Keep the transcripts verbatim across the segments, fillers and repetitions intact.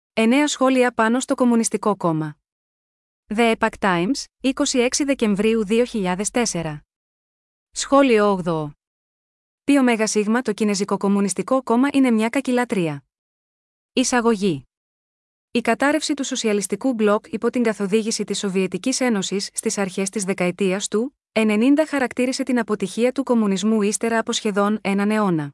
Εννέα σχόλια πάνω στο Κομμουνιστικό Κόμμα. The Epoch Times, είκοσι έξι Δεκεμβρίου δύο χιλιάδες τέσσερα. Σχόλιο όγδοο. Ποιο μέγα σίγμα το Κινεζικό Κομμουνιστικό Κόμμα είναι μια κακηλατρία. Εισαγωγή. Η κατάρρευση του σοσιαλιστικού μπλοκ υπό την καθοδήγηση της Σοβιετικής Ένωσης στις αρχές της δεκαετίας του ενενήντα χαρακτήρισε την αποτυχία του κομμουνισμού ύστερα από σχεδόν έναν αιώνα.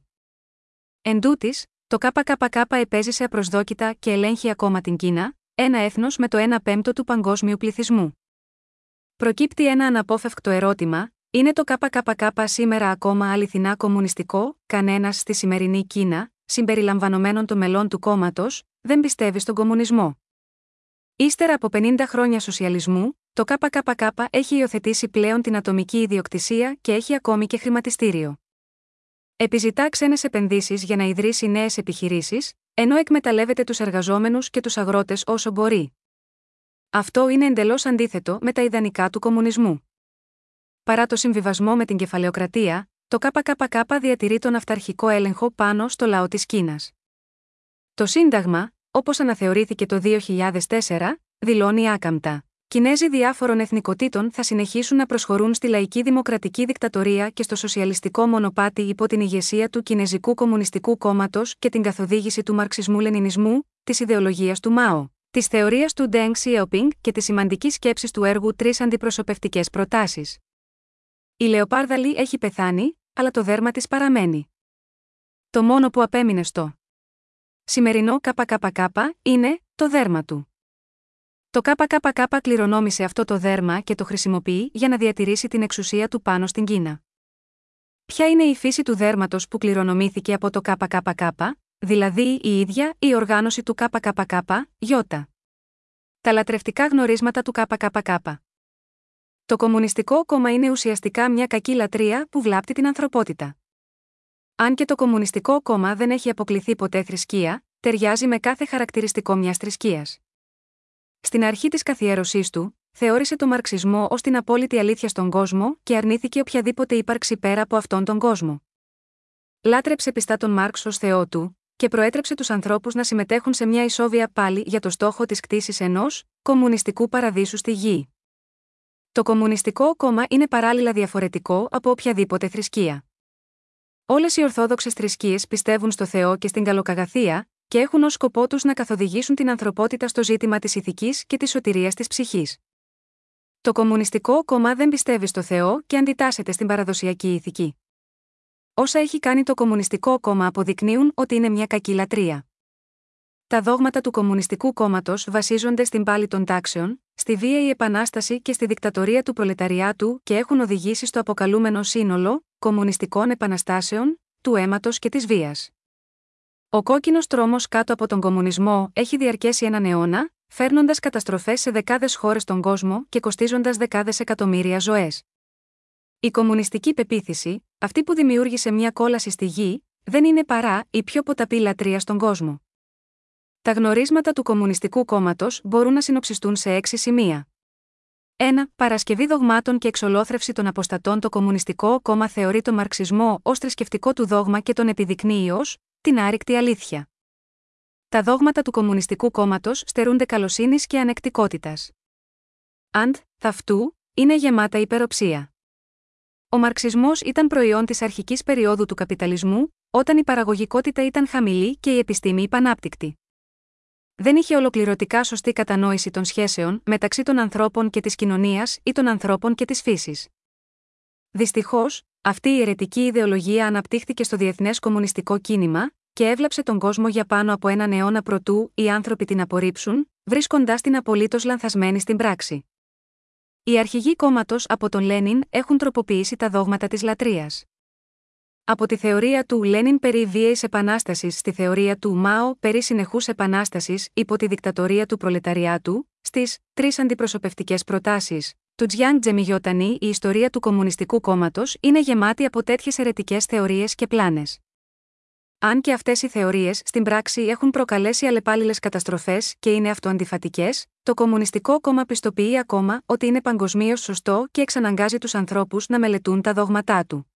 Εν τούτης, το ΚΚΚ επέζησε απροσδόκητα και ελέγχει ακόμα την Κίνα, ένα έθνος με το ένα πέμπτο του παγκόσμιου πληθυσμού. Προκύπτει ένα αναπόφευκτο ερώτημα: είναι το ΚΚΚ σήμερα ακόμα αληθινά κομμουνιστικό? Κανένας στη σημερινή Κίνα, συμπεριλαμβανομένων των μελών του κόμματος, δεν πιστεύει στον κομμουνισμό. Ύστερα από πενήντα χρόνια σοσιαλισμού, το ΚΚΚ έχει υιοθετήσει πλέον την ατομική ιδιοκτησία και έχει ακόμη και χρηματιστήριο. Επιζητά ξένες επενδύσεις για να ιδρύσει νέες επιχειρήσεις, ενώ εκμεταλλεύεται τους εργαζόμενους και τους αγρότες όσο μπορεί. Αυτό είναι εντελώς αντίθετο με τα ιδανικά του κομμουνισμού. Παρά το συμβιβασμό με την κεφαλαιοκρατία, το ΚΚΚ διατηρεί τον αυταρχικό έλεγχο πάνω στο λαό της Κίνας. Το Σύνταγμα, όπως αναθεωρήθηκε το δύο χιλιάδες τέσσερα, δηλώνει άκαμπτα: Κινέζοι διάφορων εθνικοτήτων θα συνεχίσουν να προσχωρούν στη λαϊκή δημοκρατική δικτατορία και στο σοσιαλιστικό μονοπάτι υπό την ηγεσία του Κινεζικού Κομμουνιστικού Κόμματος και την καθοδήγηση του μαρξισμού-λενινισμού, της ιδεολογίας του Μάο, της θεωρίας του Ντενγκ Σιαοπινγκ και της σημαντικής σκέψης του έργου Τρεις αντιπροσωπευτικές προτάσεις. Η λεοπάρδαλη έχει πεθάνει, αλλά το δέρμα της παραμένει. Το μόνο που απέμεινε στο σημερινό ΚΚΚ είναι το δέρμα του. Το ΚΚΚ κληρονόμησε αυτό το δέρμα και το χρησιμοποιεί για να διατηρήσει την εξουσία του πάνω στην Κίνα. Ποια είναι η φύση του δέρματος που κληρονομήθηκε από το ΚΚΚ, δηλαδή η ίδια η οργάνωση του ΚΚΚ, Ιώτα. Τα λατρευτικά γνωρίσματα του ΚΚΚ. Το Κομμουνιστικό Κόμμα είναι ουσιαστικά μια κακή λατρεία που βλάπτει την ανθρωπότητα. Αν και το Κομμουνιστικό Κόμμα δεν έχει αποκληθεί ποτέ θρησκεία, ταιριάζει με κάθε χαρακτηριστικό μιας θρησκείας. Στην αρχή της καθιέρωσής του, θεώρησε το μαρξισμό ως την απόλυτη αλήθεια στον κόσμο και αρνήθηκε οποιαδήποτε ύπαρξη πέρα από αυτόν τον κόσμο. Λάτρεψε πιστά τον Μάρξ ως Θεό του και προέτρεψε τους ανθρώπους να συμμετέχουν σε μια ισόβια πάλη για το στόχο της κτήσης ενός κομμουνιστικού παραδείσου στη γη. Το Κομμουνιστικό Κόμμα είναι παράλληλα διαφορετικό από οποιαδήποτε θρησκεία. Όλες οι ορθόδοξες θρησκείες πιστεύουν στο Θεό και στην καλοκαγαθία και έχουν ως σκοπό τους να καθοδηγήσουν την ανθρωπότητα στο ζήτημα της ηθικής και της σωτηρίας της ψυχής. Το Κομμουνιστικό Κόμμα δεν πιστεύει στο Θεό και αντιτάσσεται στην παραδοσιακή ηθική. Όσα έχει κάνει το Κομμουνιστικό Κόμμα αποδεικνύουν ότι είναι μια κακή λατρεία. Τα δόγματα του Κομμουνιστικού Κόμματος βασίζονται στην πάλη των τάξεων, στη βίαιη επανάσταση και στη δικτατορία του προλεταριάτου και έχουν οδηγήσει στο αποκαλούμενο σύνολο κομμουνιστικών επαναστάσεων, του αίματος και της βίας. Ο κόκκινος τρόμος κάτω από τον κομμουνισμό έχει διαρκέσει έναν αιώνα, φέρνοντας καταστροφές σε δεκάδες χώρες στον κόσμο και κοστίζοντας δεκάδες εκατομμύρια ζωές. Η κομμουνιστική πεποίθηση, αυτή που δημιούργησε μια κόλαση στη γη, δεν είναι παρά η πιο ποταπή λατρεία στον κόσμο. Τα γνωρίσματα του Κομμουνιστικού Κόμματος μπορούν να συνοψιστούν σε έξι σημεία. ένα. Παρασκευή δογμάτων και εξολόθρευση των αποστατών. Το Κομμουνιστικό Κόμμα θεωρεί τον μαρξισμό ως θρησκευτικό του δόγμα και τον επιδεικνύει ως την άρρηκτη αλήθεια. Τα δόγματα του Κομμουνιστικού Κόμματος στερούνται καλοσύνης και ανεκτικότητας. Αντ, θαυτού, είναι γεμάτα υπεροψία. Ο μαρξισμός ήταν προϊόν της αρχικής περίοδου του καπιταλισμού, όταν η παραγωγικότητα ήταν χαμηλή και η επιστήμη υπανάπτυκτη. Δεν είχε ολοκληρωτικά σωστή κατανόηση των σχέσεων μεταξύ των ανθρώπων και της κοινωνίας ή των ανθρώπων και της φύσης. Δυστυχώς, αυτή η αιρετική ιδεολογία αναπτύχθηκε στο διεθνές κομμουνιστικό κίνημα και έβλαψε τον κόσμο για πάνω από έναν αιώνα προτού οι άνθρωποι την απορρίψουν, βρίσκοντάς την απολύτως λανθασμένη στην πράξη. Οι αρχηγοί κόμματος από τον Λένιν έχουν τροποποιήσει τα δόγματα της λατρείας. Από τη θεωρία του Λένιν περί βίαιης επανάστασης στη θεωρία του Μάο περί συνεχούς επανάστασης υπό τη δικτατορία του προλεταριάτου, στις τρεις αντιπροσωπευτικές προτάσεις του Τζιάνγκ Τζεμιγιότανι, η ιστορία του Κομμουνιστικού Κόμματος είναι γεμάτη από τέτοιες αιρετικές θεωρίες και πλάνες. Αν και αυτές οι θεωρίες στην πράξη έχουν προκαλέσει αλλεπάλληλες καταστροφές και είναι αυτοαντιφατικές, το Κομμουνιστικό Κόμμα πιστοποιεί ακόμα ότι είναι παγκοσμίως σωστό και εξαναγκάζει τους ανθρώπους να μελετούν τα δόγματά του.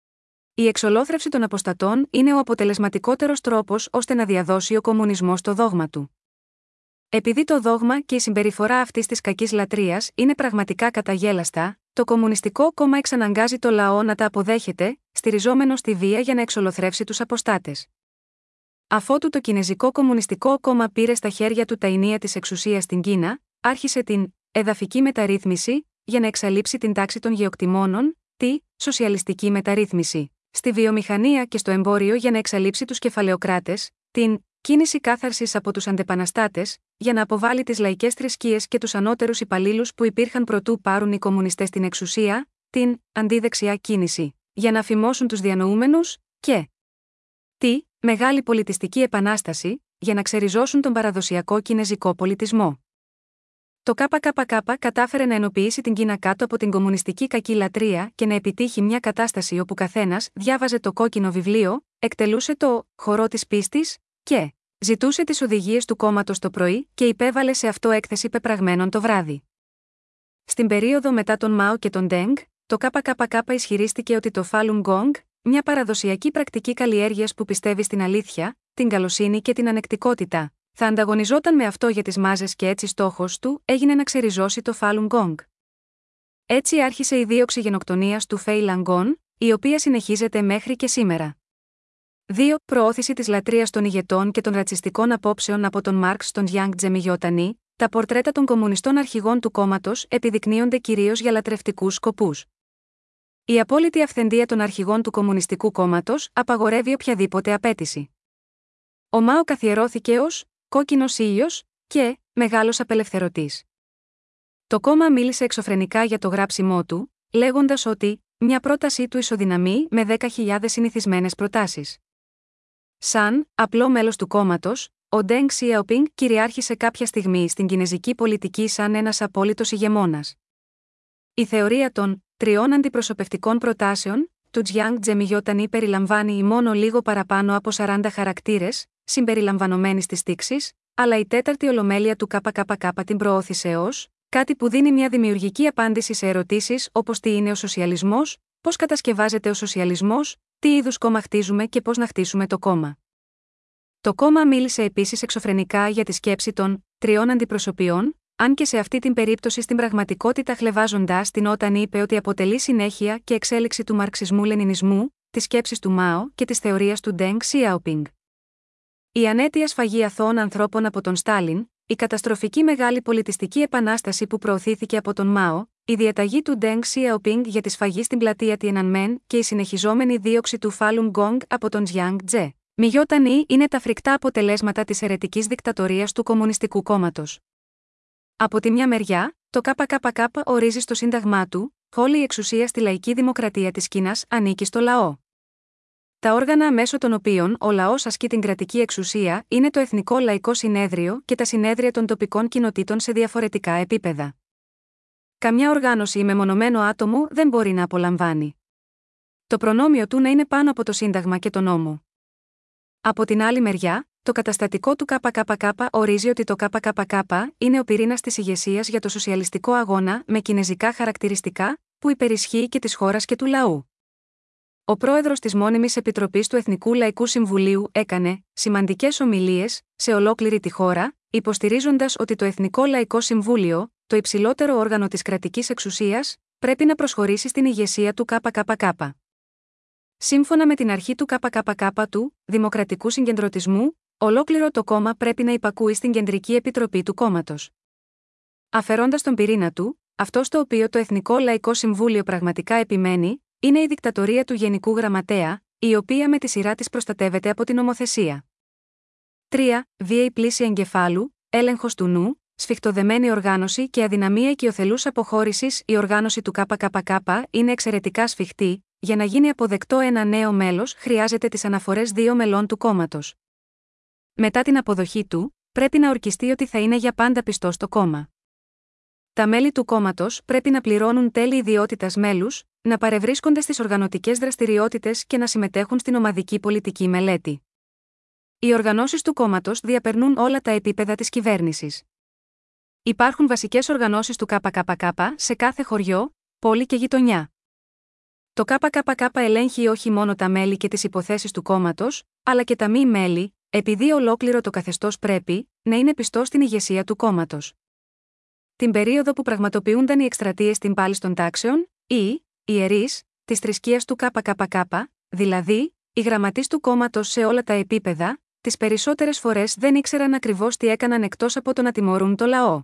Η εξολόθρευση των αποστατών είναι ο αποτελεσματικότερος τρόπος ώστε να διαδώσει ο κομμουνισμός το δόγμα του. Επειδή το δόγμα και η συμπεριφορά αυτής της κακής λατρείας είναι πραγματικά καταγέλαστα, το Κομμουνιστικό Κόμμα εξαναγκάζει το λαό να τα αποδέχεται, στηριζόμενο στη βία για να εξολοθρεύσει τους αποστάτες. Αφότου το Κινεζικό Κομμουνιστικό Κόμμα πήρε στα χέρια του τα ηνία της εξουσίας στην Κίνα, άρχισε την εδαφική μεταρρύθμιση για να εξαλείψει την τάξη των γεωκτημόνων, τη σοσιαλιστική μεταρρύθμιση στη βιομηχανία και στο εμπόριο για να εξαλείψει τους κεφαλαιοκράτες, την κίνηση κάθαρσης από τους αντεπαναστάτες, για να αποβάλει τις λαϊκές θρησκείες και τους ανώτερους υπαλλήλους που υπήρχαν προτού πάρουν οι κομμουνιστές την εξουσία, την αντιδεξιά κίνηση, για να αφημώσουν τους διανοούμενους, και τη μεγάλη πολιτιστική επανάσταση, για να ξεριζώσουν τον παραδοσιακό κινεζικό πολιτισμό. Το ΚΚΚ κατάφερε να ενοποιήσει την Κίνα κάτω από την κομμουνιστική κακή λατρεία και να επιτύχει μια κατάσταση όπου καθένας διάβαζε το κόκκινο βιβλίο, εκτελούσε το χορό της πίστης και ζητούσε τις οδηγίες του κόμματος το πρωί και υπέβαλε σε αυτό έκθεση πεπραγμένων το βράδυ. Στην περίοδο μετά τον Μάο και τον Ντενγκ, το ΚΚΚ ισχυρίστηκε ότι το Falun Gong, μια παραδοσιακή πρακτική καλλιέργειας που πιστεύει στην αλήθεια, την καλοσύνη και την ανεκτικότητα, θα ανταγωνιζόταν με αυτό για τις μάζες και έτσι στόχος του έγινε να ξεριζώσει το Falun Gong. Έτσι άρχισε η δίωξη γενοκτονίας του Falun Gong, η οποία συνεχίζεται μέχρι και σήμερα. δύο. Προώθηση της λατρείας των ηγετών και των ρατσιστικών απόψεων από τον Μάρξ στον Γιάνγκ Τζεμιγιότανι. Τα πορτρέτα των κομμουνιστών αρχηγών του κόμματος επιδεικνύονται κυρίως για λατρευτικούς σκοπούς. Η απόλυτη αυθεντία των αρχηγών του Κομμουνιστικού Κόμματος απαγορεύει οποιαδήποτε απέτηση. Ο Μάο καθιερώθηκε ως κόκκινος ήλιος και μεγάλος απελευθερωτής. Το κόμμα μίλησε εξωφρενικά για το γράψιμό του, λέγοντας ότι μια πρότασή του ισοδυναμεί με δέκα χιλιάδες συνηθισμένες προτάσεις. Σαν απλό μέλος του κόμματος, ο Ντενγκ Σιαοπινγκ κυριάρχησε κάποια στιγμή στην κινεζική πολιτική σαν ένας απόλυτος ηγεμόνας. Η θεωρία των τριών αντιπροσωπευτικών προτάσεων του Τζιάνγκ Τζεμιγιότανι περιλαμβάνει μόνο λίγο παραπάνω από σαράντα χαρακτήρες, συμπεριλαμβανομένης της τήξης, αλλά η τέταρτη ολομέλεια του ΚΚΚ την προώθησε ως κάτι που δίνει μια δημιουργική απάντηση σε ερωτήσεις όπως τι είναι ο σοσιαλισμός, πώς κατασκευάζεται ο σοσιαλισμός, τι είδους κόμμα χτίζουμε και πώς να χτίσουμε το κόμμα. Το κόμμα μίλησε επίσης εξωφρενικά για τη σκέψη των τριών αντιπροσωπιών, αν και σε αυτή την περίπτωση στην πραγματικότητα χλευάζοντας την όταν είπε ότι αποτελεί συνέχεια και εξέλιξη του μαρξισμού-λενινισμού, της σκέψης του Μάο και της θεωρίας του Ντενγκ Σιαοπινγκ. Η ανέτεια σφαγή αθώων ανθρώπων από τον Στάλιν, η καταστροφική μεγάλη πολιτιστική επανάσταση που προωθήθηκε από τον Μάο, η διαταγή του Ντενγκ Σιαοπινγκ για τη σφαγή στην πλατεία Τιενανμέν και η συνεχιζόμενη δίωξη του Falun Gong από τον Τζιάνγκ Τζε Μιγιότανι είναι τα φρικτά αποτελέσματα της αιρετικής δικτατορίας του Κομμουνιστικού Κόμματος. Από τη μια μεριά, το ΚΚΚ ορίζει στο σύνταγμά του, όλη η εξουσία στη λαϊκή δημοκρατία της Κίνας ανήκει στο λαό. Τα όργανα μέσω των οποίων ο λαός ασκεί την κρατική εξουσία είναι το Εθνικό Λαϊκό Συνέδριο και τα συνέδρια των τοπικών κοινοτήτων σε διαφορετικά επίπεδα. Καμιά οργάνωση ή μεμονωμένο άτομο δεν μπορεί να απολαμβάνει το προνόμιο του να είναι πάνω από το Σύνταγμα και τον νόμο. Από την άλλη μεριά, το καταστατικό του ΚΚΚ ορίζει ότι το ΚΚΚ είναι ο πυρήνας της ηγεσίας για το σοσιαλιστικό αγώνα με κινεζικά χαρακτηριστικά, που υπερισχύει και της χώρας και του λαού. Ο πρόεδρος της Μόνιμης Επιτροπής του Εθνικού Λαϊκού Συμβουλίου έκανε σημαντικές ομιλίες σε ολόκληρη τη χώρα, υποστηρίζοντας ότι το Εθνικό Λαϊκό Συμβούλιο, το υψηλότερο όργανο της κρατικής εξουσίας, πρέπει να προσχωρήσει στην ηγεσία του ΚΚΚ. Σύμφωνα με την αρχή του ΚΚΚ του δημοκρατικού συγκεντρωτισμού, ολόκληρο το κόμμα πρέπει να υπακούει στην Κεντρική Επιτροπή του κόμματος. Αφαιρώντας τον πυρήνα του, αυτό στο οποίο το Εθνικό Λαϊκό Συμβούλιο πραγματικά επιμένει, είναι η δικτατορία του Γενικού Γραμματέα, η οποία με τη σειρά της προστατεύεται από την νομοθεσία. τρία. Βίαιη πλήση εγκεφάλου, έλεγχος του νου, σφιχτοδεμένη οργάνωση και αδυναμία οικειοθελούς αποχώρησης. Η οργάνωση του ΚΚΚ είναι εξαιρετικά σφιχτή, για να γίνει αποδεκτό ένα νέο μέλος χρειάζεται τις αναφορές δύο μελών του κόμματος. Μετά την αποδοχή του, πρέπει να ορκιστεί ότι θα είναι για πάντα πιστό στο κόμμα. Τα μέλη του κόμματος πρέπει να πληρώνουν τέλη ιδιότητας μέλους, να παρευρίσκονται στις οργανωτικές δραστηριότητες και να συμμετέχουν στην ομαδική πολιτική μελέτη. Οι οργανώσεις του κόμματος διαπερνούν όλα τα επίπεδα της κυβέρνησης. Υπάρχουν βασικές οργανώσεις του ΚΚΚ σε κάθε χωριό, πόλη και γειτονιά. Το ΚΚΚ ελέγχει όχι μόνο τα μέλη και τις υποθέσεις του κόμματος, αλλά και τα μη μέλη, επειδή ολόκληρο το καθεστώς πρέπει να είναι πιστό στην ηγεσία του κόμματος. Την περίοδο που πραγματοποιούνταν οι εκστρατείες στην πάλη των τάξεων, οι ιερείς της θρησκείας του ΚΚΚ, δηλαδή οι γραμματείς του κόμματος σε όλα τα επίπεδα, τις περισσότερες φορές δεν ήξεραν ακριβώς τι έκαναν εκτός από το να τιμωρούν το λαό.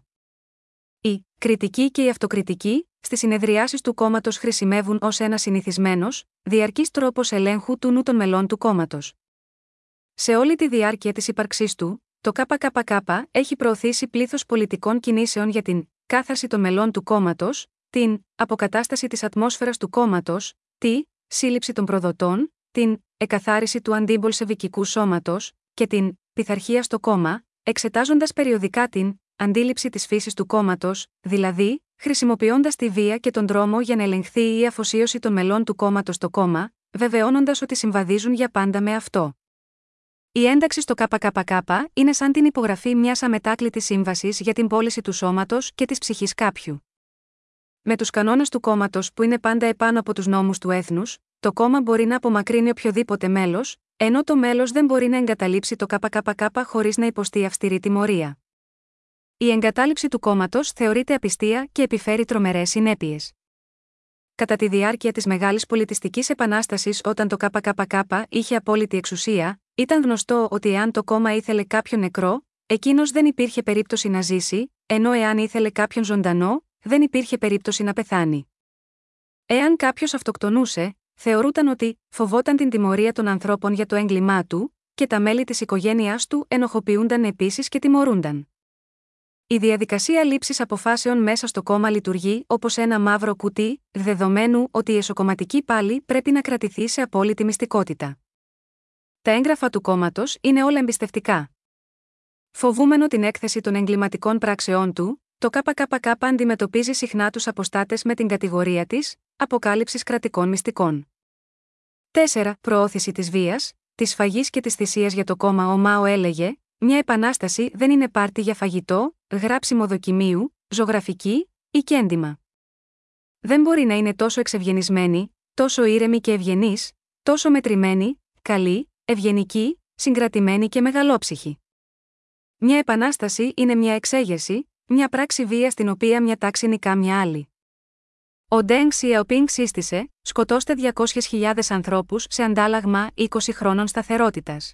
Η κριτική και η αυτοκριτική στις συνεδριάσεις του κόμματος χρησιμεύουν ως ένα συνηθισμένος, διαρκής τρόπος ελέγχου του νου των μελών του κόμματος. Σε όλη τη διάρκεια της ύπαρξής του, το ΚΚΚ έχει προωθήσει πλήθος πολιτικών κινήσεων για την κάθαρση των μελών του κόμματος, την αποκατάσταση της ατμόσφαιρας του κόμματος, τη σύλληψη των προδοτών, την εκαθάριση του αντιμπολσεβικικού σώματος και την πειθαρχία στο κόμμα, εξετάζοντας περιοδικά την αντίληψη της φύσης του κόμματος, δηλαδή, χρησιμοποιώντας τη βία και τον τρόμο για να ελεγχθεί η αφοσίωση των μελών του κόμματος στο κόμμα, βεβαιώνοντας ότι συμβαδίζουν για πάντα με αυτό. Η ένταξη στο ΚΚΚ είναι σαν την υπογραφή μιας αμετάκλητης σύμβασης για την πώληση του σώματος και της ψυχής κάποιου. Με τους κανόνες του κόμματος που είναι πάντα επάνω από τους νόμους του έθνους, το κόμμα μπορεί να απομακρύνει οποιοδήποτε μέλος, ενώ το μέλος δεν μπορεί να εγκαταλείψει το ΚΚΚ χωρίς να υποστεί αυστηρή τιμωρία. Η εγκατάλειψη του κόμματος θεωρείται απιστία και επιφέρει τρομερές συνέπειες. Κατά τη διάρκεια της Μεγάλης Πολιτιστικής Επανάστασης, όταν το ΚΚΚ είχε απόλυτη εξουσία, ήταν γνωστό ότι εάν το κόμμα ήθελε κάποιον νεκρό, εκείνος δεν υπήρχε περίπτωση να ζήσει, ενώ εάν ήθελε κάποιον ζωντανό, δεν υπήρχε περίπτωση να πεθάνει. Εάν κάποιος αυτοκτονούσε, θεωρούταν ότι φοβόταν την τιμωρία των ανθρώπων για το έγκλημά του, και τα μέλη της οικογένειάς του ενοχοποιούνταν επίσης και τιμωρούνταν. Η διαδικασία λήψης αποφάσεων μέσα στο κόμμα λειτουργεί όπως ένα μαύρο κουτί, δεδομένου ότι η εσωκομματική πάλη πρέπει να κρατηθεί σε απόλυτη μυστικότητα. Τα έγγραφα του κόμματος είναι όλα εμπιστευτικά. Φοβούμενο την έκθεση των εγκληματικών πράξεών του, το ΚΚΚ αντιμετωπίζει συχνά τους αποστάτες με την κατηγορία της αποκάλυψης κρατικών μυστικών. τέσσερα. Προώθηση της βίας, της σφαγής και της θυσίας για το κόμμα. Ο Μάο έλεγε: «Μια επανάσταση δεν είναι πάρτι για φαγητό, γράψιμο δοκιμίου, ζωγραφική ή κέντημα. Δεν μπορεί να είναι τόσο εξευγενισμένη, τόσο ήρεμη και ευγενής, τόσο μετρημένη, καλή, ευγενική, συγκρατημένη και μεγαλόψυχη. Μια επανάσταση είναι μια εξέγερση, μια πράξη βίας στην οποία μια τάξη νικά μια άλλη». Ο Ντενγκ Σιαοπίνγκ σύστησε: «Σκοτώστε διακόσιες χιλιάδες ανθρώπους σε αντάλλαγμα είκοσι χρόνων σταθερότητας».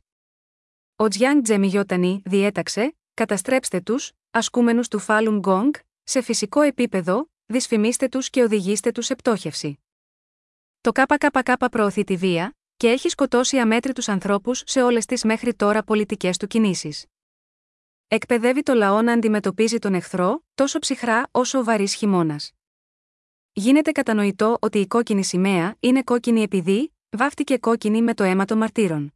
Ο Τζιάνγκ Τζεμιγιότανι διέταξε: «Καταστρέψτε τους, ασκούμενους του Φάλουν Γκόγκ, σε φυσικό επίπεδο, δυσφημίστε τους και οδηγήστε τους σε πτώχευση». Το ΚΚΚ προωθεί τη βία και έχει σκοτώσει αμέτρητους ανθρώπους σε όλες τις μέχρι τώρα πολιτικές του κινήσεις. Εκπαιδεύει το λαό να αντιμετωπίζει τον εχθρό τόσο ψυχρά όσο ο βαρύς χειμώνας. Γίνεται κατανοητό ότι η κόκκινη σημαία είναι κόκκινη επειδή βάφτηκε κόκκινη με το αίμα των μαρτύρων.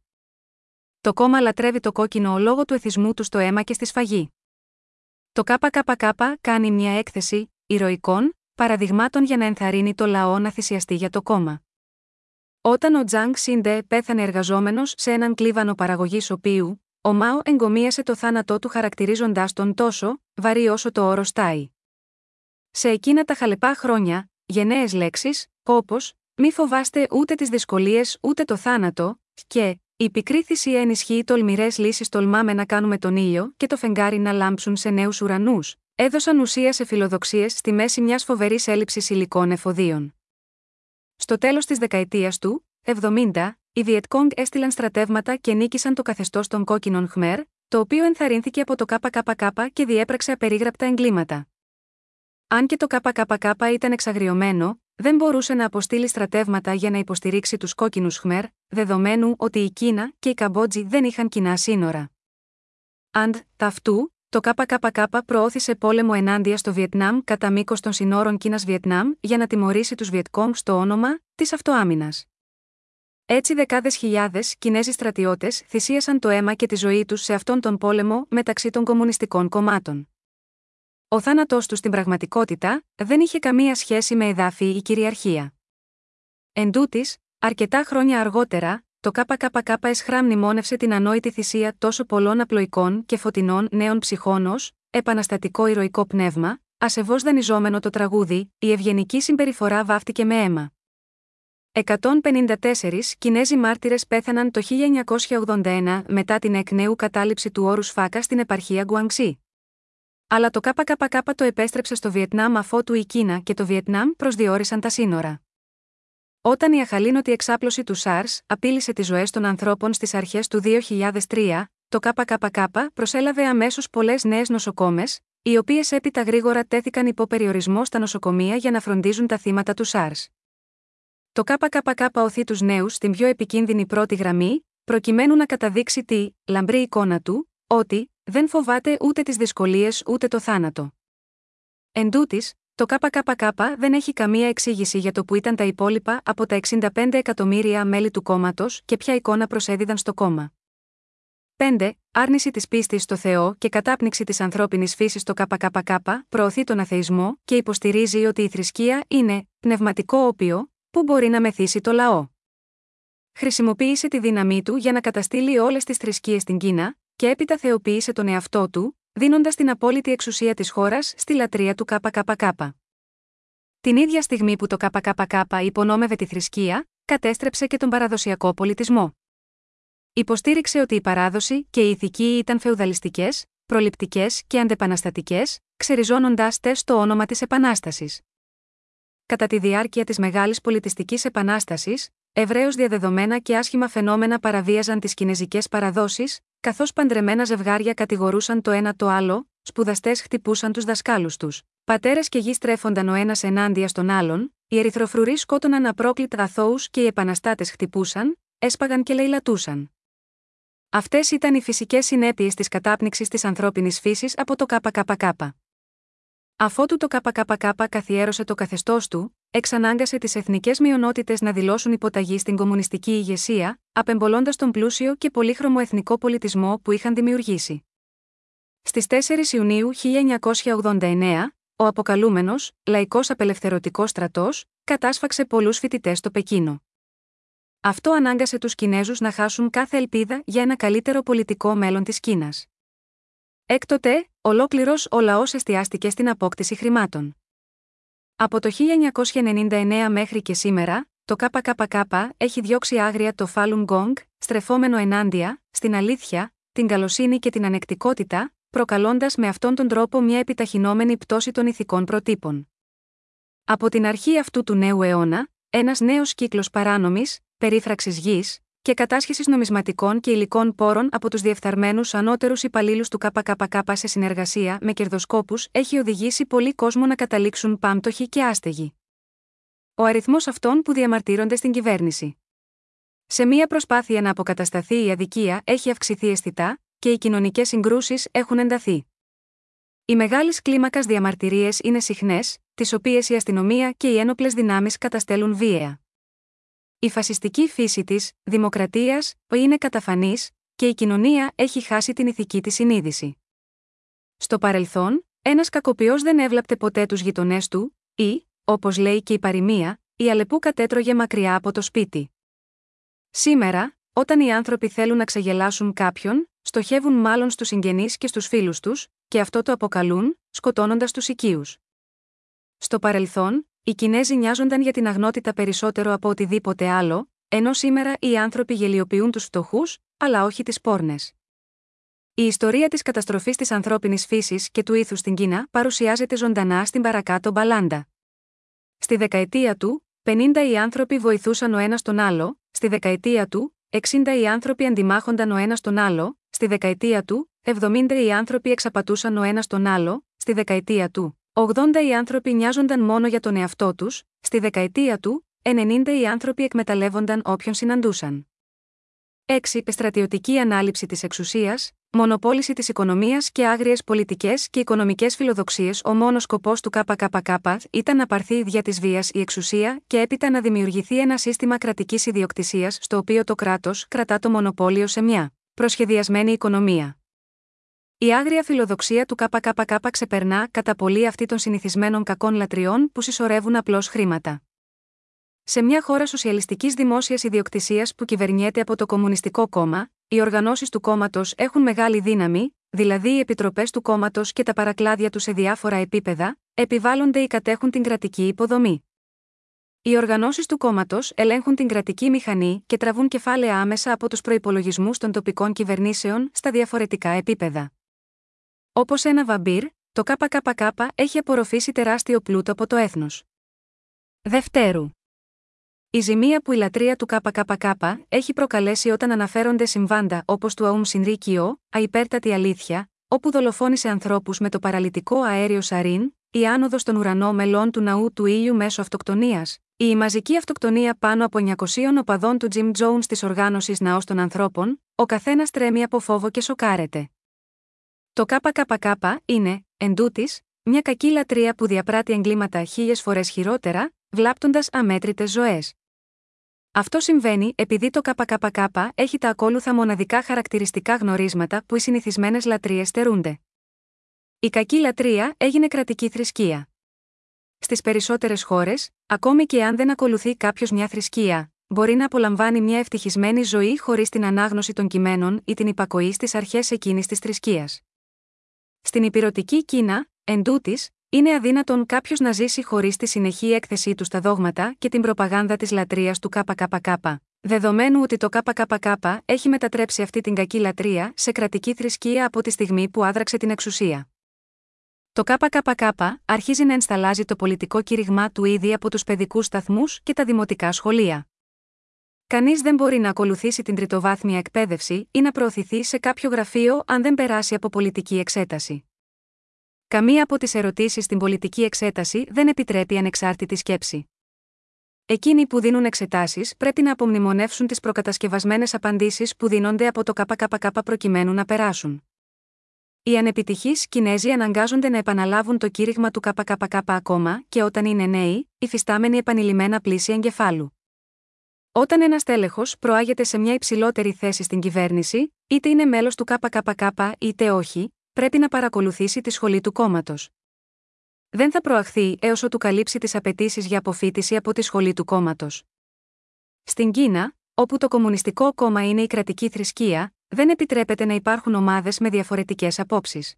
Το κόμμα λατρεύει το κόκκινο λόγω του εθισμού του στο αίμα και στη σφαγή. Το ΚΚΚ κάνει μια έκθεση ηρωικών παραδειγμάτων για να ενθαρρύνει το λαό να θυσιαστεί για το κόμμα. Όταν ο Τζανγκ Σίντε πέθανε εργαζόμενος σε έναν κλίβανο παραγωγής οποίου, ο Μάο εγκομίασε το θάνατό του χαρακτηρίζοντάς τον τόσο βαρύ όσο το όρος Τάι. Σε εκείνα τα χαλεπά χρόνια, γενναίες λέξεις, όπως «μη φοβάστε ούτε τις δυσκολίες ούτε το θάνατο» και «η πικρή θυσία ενισχύει τολμηρές λύσεις, τολμάμε να κάνουμε τον ήλιο και το φεγγάρι να λάμψουν σε νέους ουρανούς», έδωσαν ουσία σε φιλοδοξίες στη μέση μιας φοβερής έλλειψης υλικών εφοδίων. Στο τέλος της δεκαετίας του εβδομήντα, οι Βιετκόγκ έστειλαν στρατεύματα και νίκησαν το καθεστώς των κόκκινων Khmer, το οποίο ενθαρρύνθηκε από το ΚΚΚ και διέπραξε απερίγραπτα εγκλήματα. Αν και το ΚΚΚ ήταν εξαγριωμένο, δεν μπορούσε να αποστείλει στρατεύματα για να υποστηρίξει τους κόκκινους Khmer, δεδομένου ότι η Κίνα και η Καμπότζη δεν είχαν κοινά σύνορα. Αντ' ταυτού, το ΚΚΚ προώθησε πόλεμο ενάντια στο Βιετνάμ κατά μήκος των συνόρων Κίνας-Βιετνάμ για να τιμωρήσει τους Βιετκόγκ στο όνομα της αυτοάμυνας. Έτσι, δεκάδες χιλιάδες Κινέζοι στρατιώτες θυσίασαν το αίμα και τη ζωή τους σε αυτόν τον πόλεμο μεταξύ των κομμουνιστικών κομμάτων. Ο θάνατός τους στην πραγματικότητα δεν είχε καμία σχέση με εδάφη ή κυριαρχία. Εν τούτης, αρκετά χρόνια αργότερα, το ΚΚΚ εσχρά μνημόνευσε την ανόητη θυσία τόσο πολλών απλοϊκών και φωτεινών νέων ψυχών ως επαναστατικό ηρωικό πνεύμα, ασεβώς δανειζόμενο το τραγούδι, η ευγενική συμπεριφορά βάφτηκε με αίμα. εκατόν πενήντα τέσσερις Κινέζοι μάρτυρες πέθαναν το χίλια εννιακόσια ογδόντα ένα μετά την εκ νέου κατάληψη του όρους Φάκα στην επαρχία Γκουανγκσί. Αλλά το ΚΚΚ το επέστρεψε στο Βιετνάμ αφότου η Κίνα και το Βιετνάμ προσδιορίσαν τα σύνορα. Όταν η αχαλήνωτη εξάπλωση του SARS απείλησε τις ζωές των ανθρώπων στις αρχές του δύο χιλιάδες τρία, το ΚΚΚ προσέλαβε αμέσως πολλές νέες νοσοκόμες, οι οποίες έπειτα γρήγορα τέθηκαν υπό περιορισμό στα νοσοκομεία για να φροντίζουν τα θύματα του SARS. Το ΚΚΚ οθεί τους νέους στην πιο επικίνδυνη πρώτη γραμμή, προκειμένου να καταδείξει τη λαμπρή εικόνα του, ότι δεν φοβάται ούτε τις δυσκολίες ούτε το θάνατο. Εν τούτης, το ΚΚΚ δεν έχει καμία εξήγηση για το που ήταν τα υπόλοιπα από τα εξήντα πέντε εκατομμύρια μέλη του κόμματος και ποια εικόνα προσέδιδαν στο κόμμα. πέντε. Άρνηση της πίστης στο Θεό και κατάπνιξη της ανθρώπινης φύσης. Το ΚΚΚ προωθεί τον αθεϊσμό και υποστηρίζει ότι η θρησκεία είναι πνευματικό όπιο που μπορεί να μεθύσει το λαό. Χρησιμοποίησε τη δύναμή του για να καταστήλει όλες τις θρησκείες στην Κίνα και έπειτα θεοποίησε τον εαυτό του, δίνοντας την απόλυτη εξουσία της χώρας στη λατρεία του ΚΚΚ. Την ίδια στιγμή που το ΚΚΚ υπονόμευε τη θρησκεία, κατέστρεψε και τον παραδοσιακό πολιτισμό. Υποστήριξε ότι η παράδοση και η ηθική ήταν φεουδαλιστικές, προληπτικές και αντεπαναστατικές, ξεριζώνοντάς τες στο όνομα της Επανάστασης. Κατά τη διάρκεια της Μεγάλης Πολιτιστικής Επανάστασης, ευρέως διαδεδομένα και άσχημα φαινόμενα παραβίαζαν τις κινεζικές παραδόσεις, καθώς παντρεμένα ζευγάρια κατηγορούσαν το ένα το άλλο, σπουδαστές χτυπούσαν τους δασκάλους τους, πατέρες και γη στρέφονταν ο ένας ενάντια στον άλλον, οι ερυθροφρουροί σκότωναν απρόκλητα αθώους και οι επαναστάτες χτυπούσαν, έσπαγαν και λαιλατούσαν. Αυτές ήταν οι φυσικές συνέπειες της κατάπνιξης της ανθρώπινης φύσης από το ΚΚΚ. Αφότου το ΚΚΚ καθιέρωσε το καθεστώς του, εξανάγκασε τις εθνικές μειονότητες να δηλώσουν υποταγή στην κομμουνιστική ηγεσία, απεμπολώντας τον πλούσιο και πολύχρωμο εθνικό πολιτισμό που είχαν δημιουργήσει. Στις τέσσερις Ιουνίου χίλια εννιακόσια ογδόντα εννέα, ο αποκαλούμενος Λαϊκός Απελευθερωτικός Στρατός κατάσφαξε πολλούς φοιτητές στο Πεκίνο. Αυτό ανάγκασε τους Κινέζους να χάσουν κάθε ελπίδα για ένα καλύτερο πολιτικό μέλλον της Κίνας. Έκτοτε, ολόκληρος ο λαός εστιάστηκε στην απόκτηση χρημάτων. Από το χίλια εννιακόσια ενενήντα εννέα μέχρι και σήμερα, το ΚΚΚ έχει διώξει άγρια το Falun Gong, στρεφόμενο ενάντια, στην αλήθεια, την καλοσύνη και την ανεκτικότητα, προκαλώντας με αυτόν τον τρόπο μια επιταχυνόμενη πτώση των ηθικών προτύπων. Από την αρχή αυτού του νέου αιώνα, ένας νέος κύκλος παράνομης, περίφραξης γης και κατάσχεσης νομισματικών και υλικών πόρων από τους διεφθαρμένους ανώτερους υπαλλήλους του ΚΚΚ σε συνεργασία με κερδοσκόπους έχει οδηγήσει πολλοί κόσμο να καταλήξουν πάμπτωχοι και άστεγοι. Ο αριθμός αυτών που διαμαρτύρονται στην κυβέρνηση. Σε μία προσπάθεια να αποκατασταθεί η αδικία έχει αυξηθεί αισθητά και οι κοινωνικές συγκρούσεις έχουν ενταθεί. Οι μεγάλες κλίμακας διαμαρτυρίες είναι συχνές, τις οποίες η αστυνομία και οι ένοπλες δυνάμεις καταστέλουν βίαια. Η φασιστική φύση της δημοκρατίας είναι καταφανής και η κοινωνία έχει χάσει την ηθική της συνείδηση. Στο παρελθόν, ένας κακοποιός δεν έβλαπτε ποτέ τους γειτονές του ή, όπως λέει και η παροιμία, η αλεπού κατέτρωγε μακριά από το σπίτι. Σήμερα, όταν οι άνθρωποι θέλουν να ξεγελάσουν κάποιον, στοχεύουν μάλλον στους συγγενείς και στους φίλους τους, και αυτό το αποκαλούν, σκοτώνοντας τους οικείους. Στο παρελθόν, οι Κινέζοι νοιάζονταν για την αγνότητα περισσότερο από οτιδήποτε άλλο, ενώ σήμερα οι άνθρωποι γελιοποιούν τους φτωχούς, αλλά όχι τις πόρνες. Η ιστορία της καταστροφής της ανθρώπινης φύσης και του ήθους στην Κίνα παρουσιάζεται ζωντανά στην παρακάτω μπαλάντα. Στη δεκαετία του πενήντα οι άνθρωποι βοηθούσαν ο ένας τον άλλο, στη δεκαετία του εξήντα οι άνθρωποι αντιμάχονταν ο ένας τον άλλο, στη δεκαετία του εβδομήντα οι άνθρωποι εξαπατούσαν ο ένας τον άλλο, στη δεκαετία του ογδόντα οι άνθρωποι νοιάζονταν μόνο για τον εαυτό τους, στη δεκαετία του ενενήντα οι άνθρωποι εκμεταλλεύονταν όποιον συναντούσαν. έξι. Στρατιωτική ανάληψη της εξουσίας, μονοπόληση της οικονομίας και άγριες πολιτικές και οικονομικές φιλοδοξίες. Ο μόνος σκοπός του ΚΚΚ ήταν να πάρθει δια της βίας η εξουσία και έπειτα να δημιουργηθεί ένα σύστημα κρατικής ιδιοκτησίας στο οποίο το κράτος κρατά το μονοπόλιο σε μια προσχεδιασμένη οικονομία. Η άγρια φιλοδοξία του ΚΚΚ ξεπερνά κατά πολύ αυτή των συνηθισμένων κακών λατριών που συσσωρεύουν απλώς χρήματα. Σε μια χώρα σοσιαλιστικής δημόσιας ιδιοκτησίας που κυβερνιέται από το Κομμουνιστικό Κόμμα, οι οργανώσεις του κόμματος έχουν μεγάλη δύναμη, δηλαδή οι επιτροπές του κόμματος και τα παρακλάδια του σε διάφορα επίπεδα, επιβάλλονται ή κατέχουν την κρατική υποδομή. Οι οργανώσεις του κόμματος ελέγχουν την κρατική μηχανή και τραβούν κεφάλαια άμεσα από τους προϋπολογισμούς των τοπικών κυβερνήσεων στα διαφορετικά επίπεδα. Όπως ένα βαμπύρ, το ΚΚΚ έχει απορροφήσει τεράστιο πλούτο από το έθνος. Δευτέρου. Η ζημία που η λατρεία του ΚΚΚ έχει προκαλέσει όταν αναφέρονται συμβάντα όπως του Αούμ Συνρίκιο, αϊπέρτατη αλήθεια, όπου δολοφόνησε ανθρώπους με το παραλυτικό αέριο Σαρίν, η άνοδος στον ουρανό μελών του ναού του ήλιου μέσω αυτοκτονίας, η μαζική αυτοκτονία πάνω από εννιακοσίων οπαδών του Jim Jones της οργάνωσης Ναός των Ανθρώπων, ο καθένας τρέμει από φόβο και σοκάρεται. Το ΚΚΚ είναι, εντούτοις, μια κακή λατρεία που διαπράττει εγκλήματα χίλιες φορές χειρότερα, βλάπτοντας αμέτρητες ζωές. Αυτό συμβαίνει επειδή το ΚΚΚ έχει τα ακόλουθα μοναδικά χαρακτηριστικά γνωρίσματα που οι συνηθισμένες λατρείες στερούνται. Η κακή λατρεία έγινε κρατική θρησκεία. Στις περισσότερες χώρες, ακόμη και αν δεν ακολουθεί κάποιος μια θρησκεία, μπορεί να απολαμβάνει μια ευτυχισμένη ζωή χωρίς την ανάγνωση των κειμένων ή την υπακοή στις αρχές εκείνης της θρησκείας. Στην ηπειρωτική Κίνα, εντούτοις, είναι αδύνατον κάποιος να ζήσει χωρίς τη συνεχή έκθεσή του στα δόγματα και την προπαγάνδα της λατρείας του ΚΚΚ, δεδομένου ότι το ΚΚΚ έχει μετατρέψει αυτή την κακή λατρεία σε κρατική θρησκεία από τη στιγμή που άδραξε την εξουσία. Το ΚΚΚ αρχίζει να ενσταλάζει το πολιτικό κήρυγμά του ήδη από τους παιδικούς σταθμούς και τα δημοτικά σχολεία. Κανείς δεν μπορεί να ακολουθήσει την τριτοβάθμια εκπαίδευση ή να προωθηθεί σε κάποιο γραφείο αν δεν περάσει από πολιτική εξέταση. Καμία από τις ερωτήσεις στην πολιτική εξέταση δεν επιτρέπει ανεξάρτητη σκέψη. Εκείνοι που δίνουν εξετάσεις πρέπει να απομνημονεύσουν τις προκατασκευασμένες απαντήσεις που δίνονται από το ΚΚΚ προκειμένου να περάσουν. Οι ανεπιτυχείς Κινέζοι αναγκάζονται να επαναλάβουν το κήρυγμα του ΚΚΚ ακόμα και όταν είναι νέοι, υφιστάμενοι επανειλημμένα πλήση εγκεφάλου. Όταν ένας τέλεχος προάγεται σε μια υψηλότερη θέση στην κυβέρνηση, είτε είναι μέλος του ΚΚΚ είτε όχι, πρέπει να παρακολουθήσει τη σχολή του κόμματος. Δεν θα προαχθεί έως ότου καλύψει τις απαιτήσεις για αποφοίτηση από τη σχολή του κόμματος. Στην Κίνα, όπου το Κομμουνιστικό Κόμμα είναι η κρατική θρησκεία, δεν επιτρέπεται να υπάρχουν ομάδες με διαφορετικές απόψεις.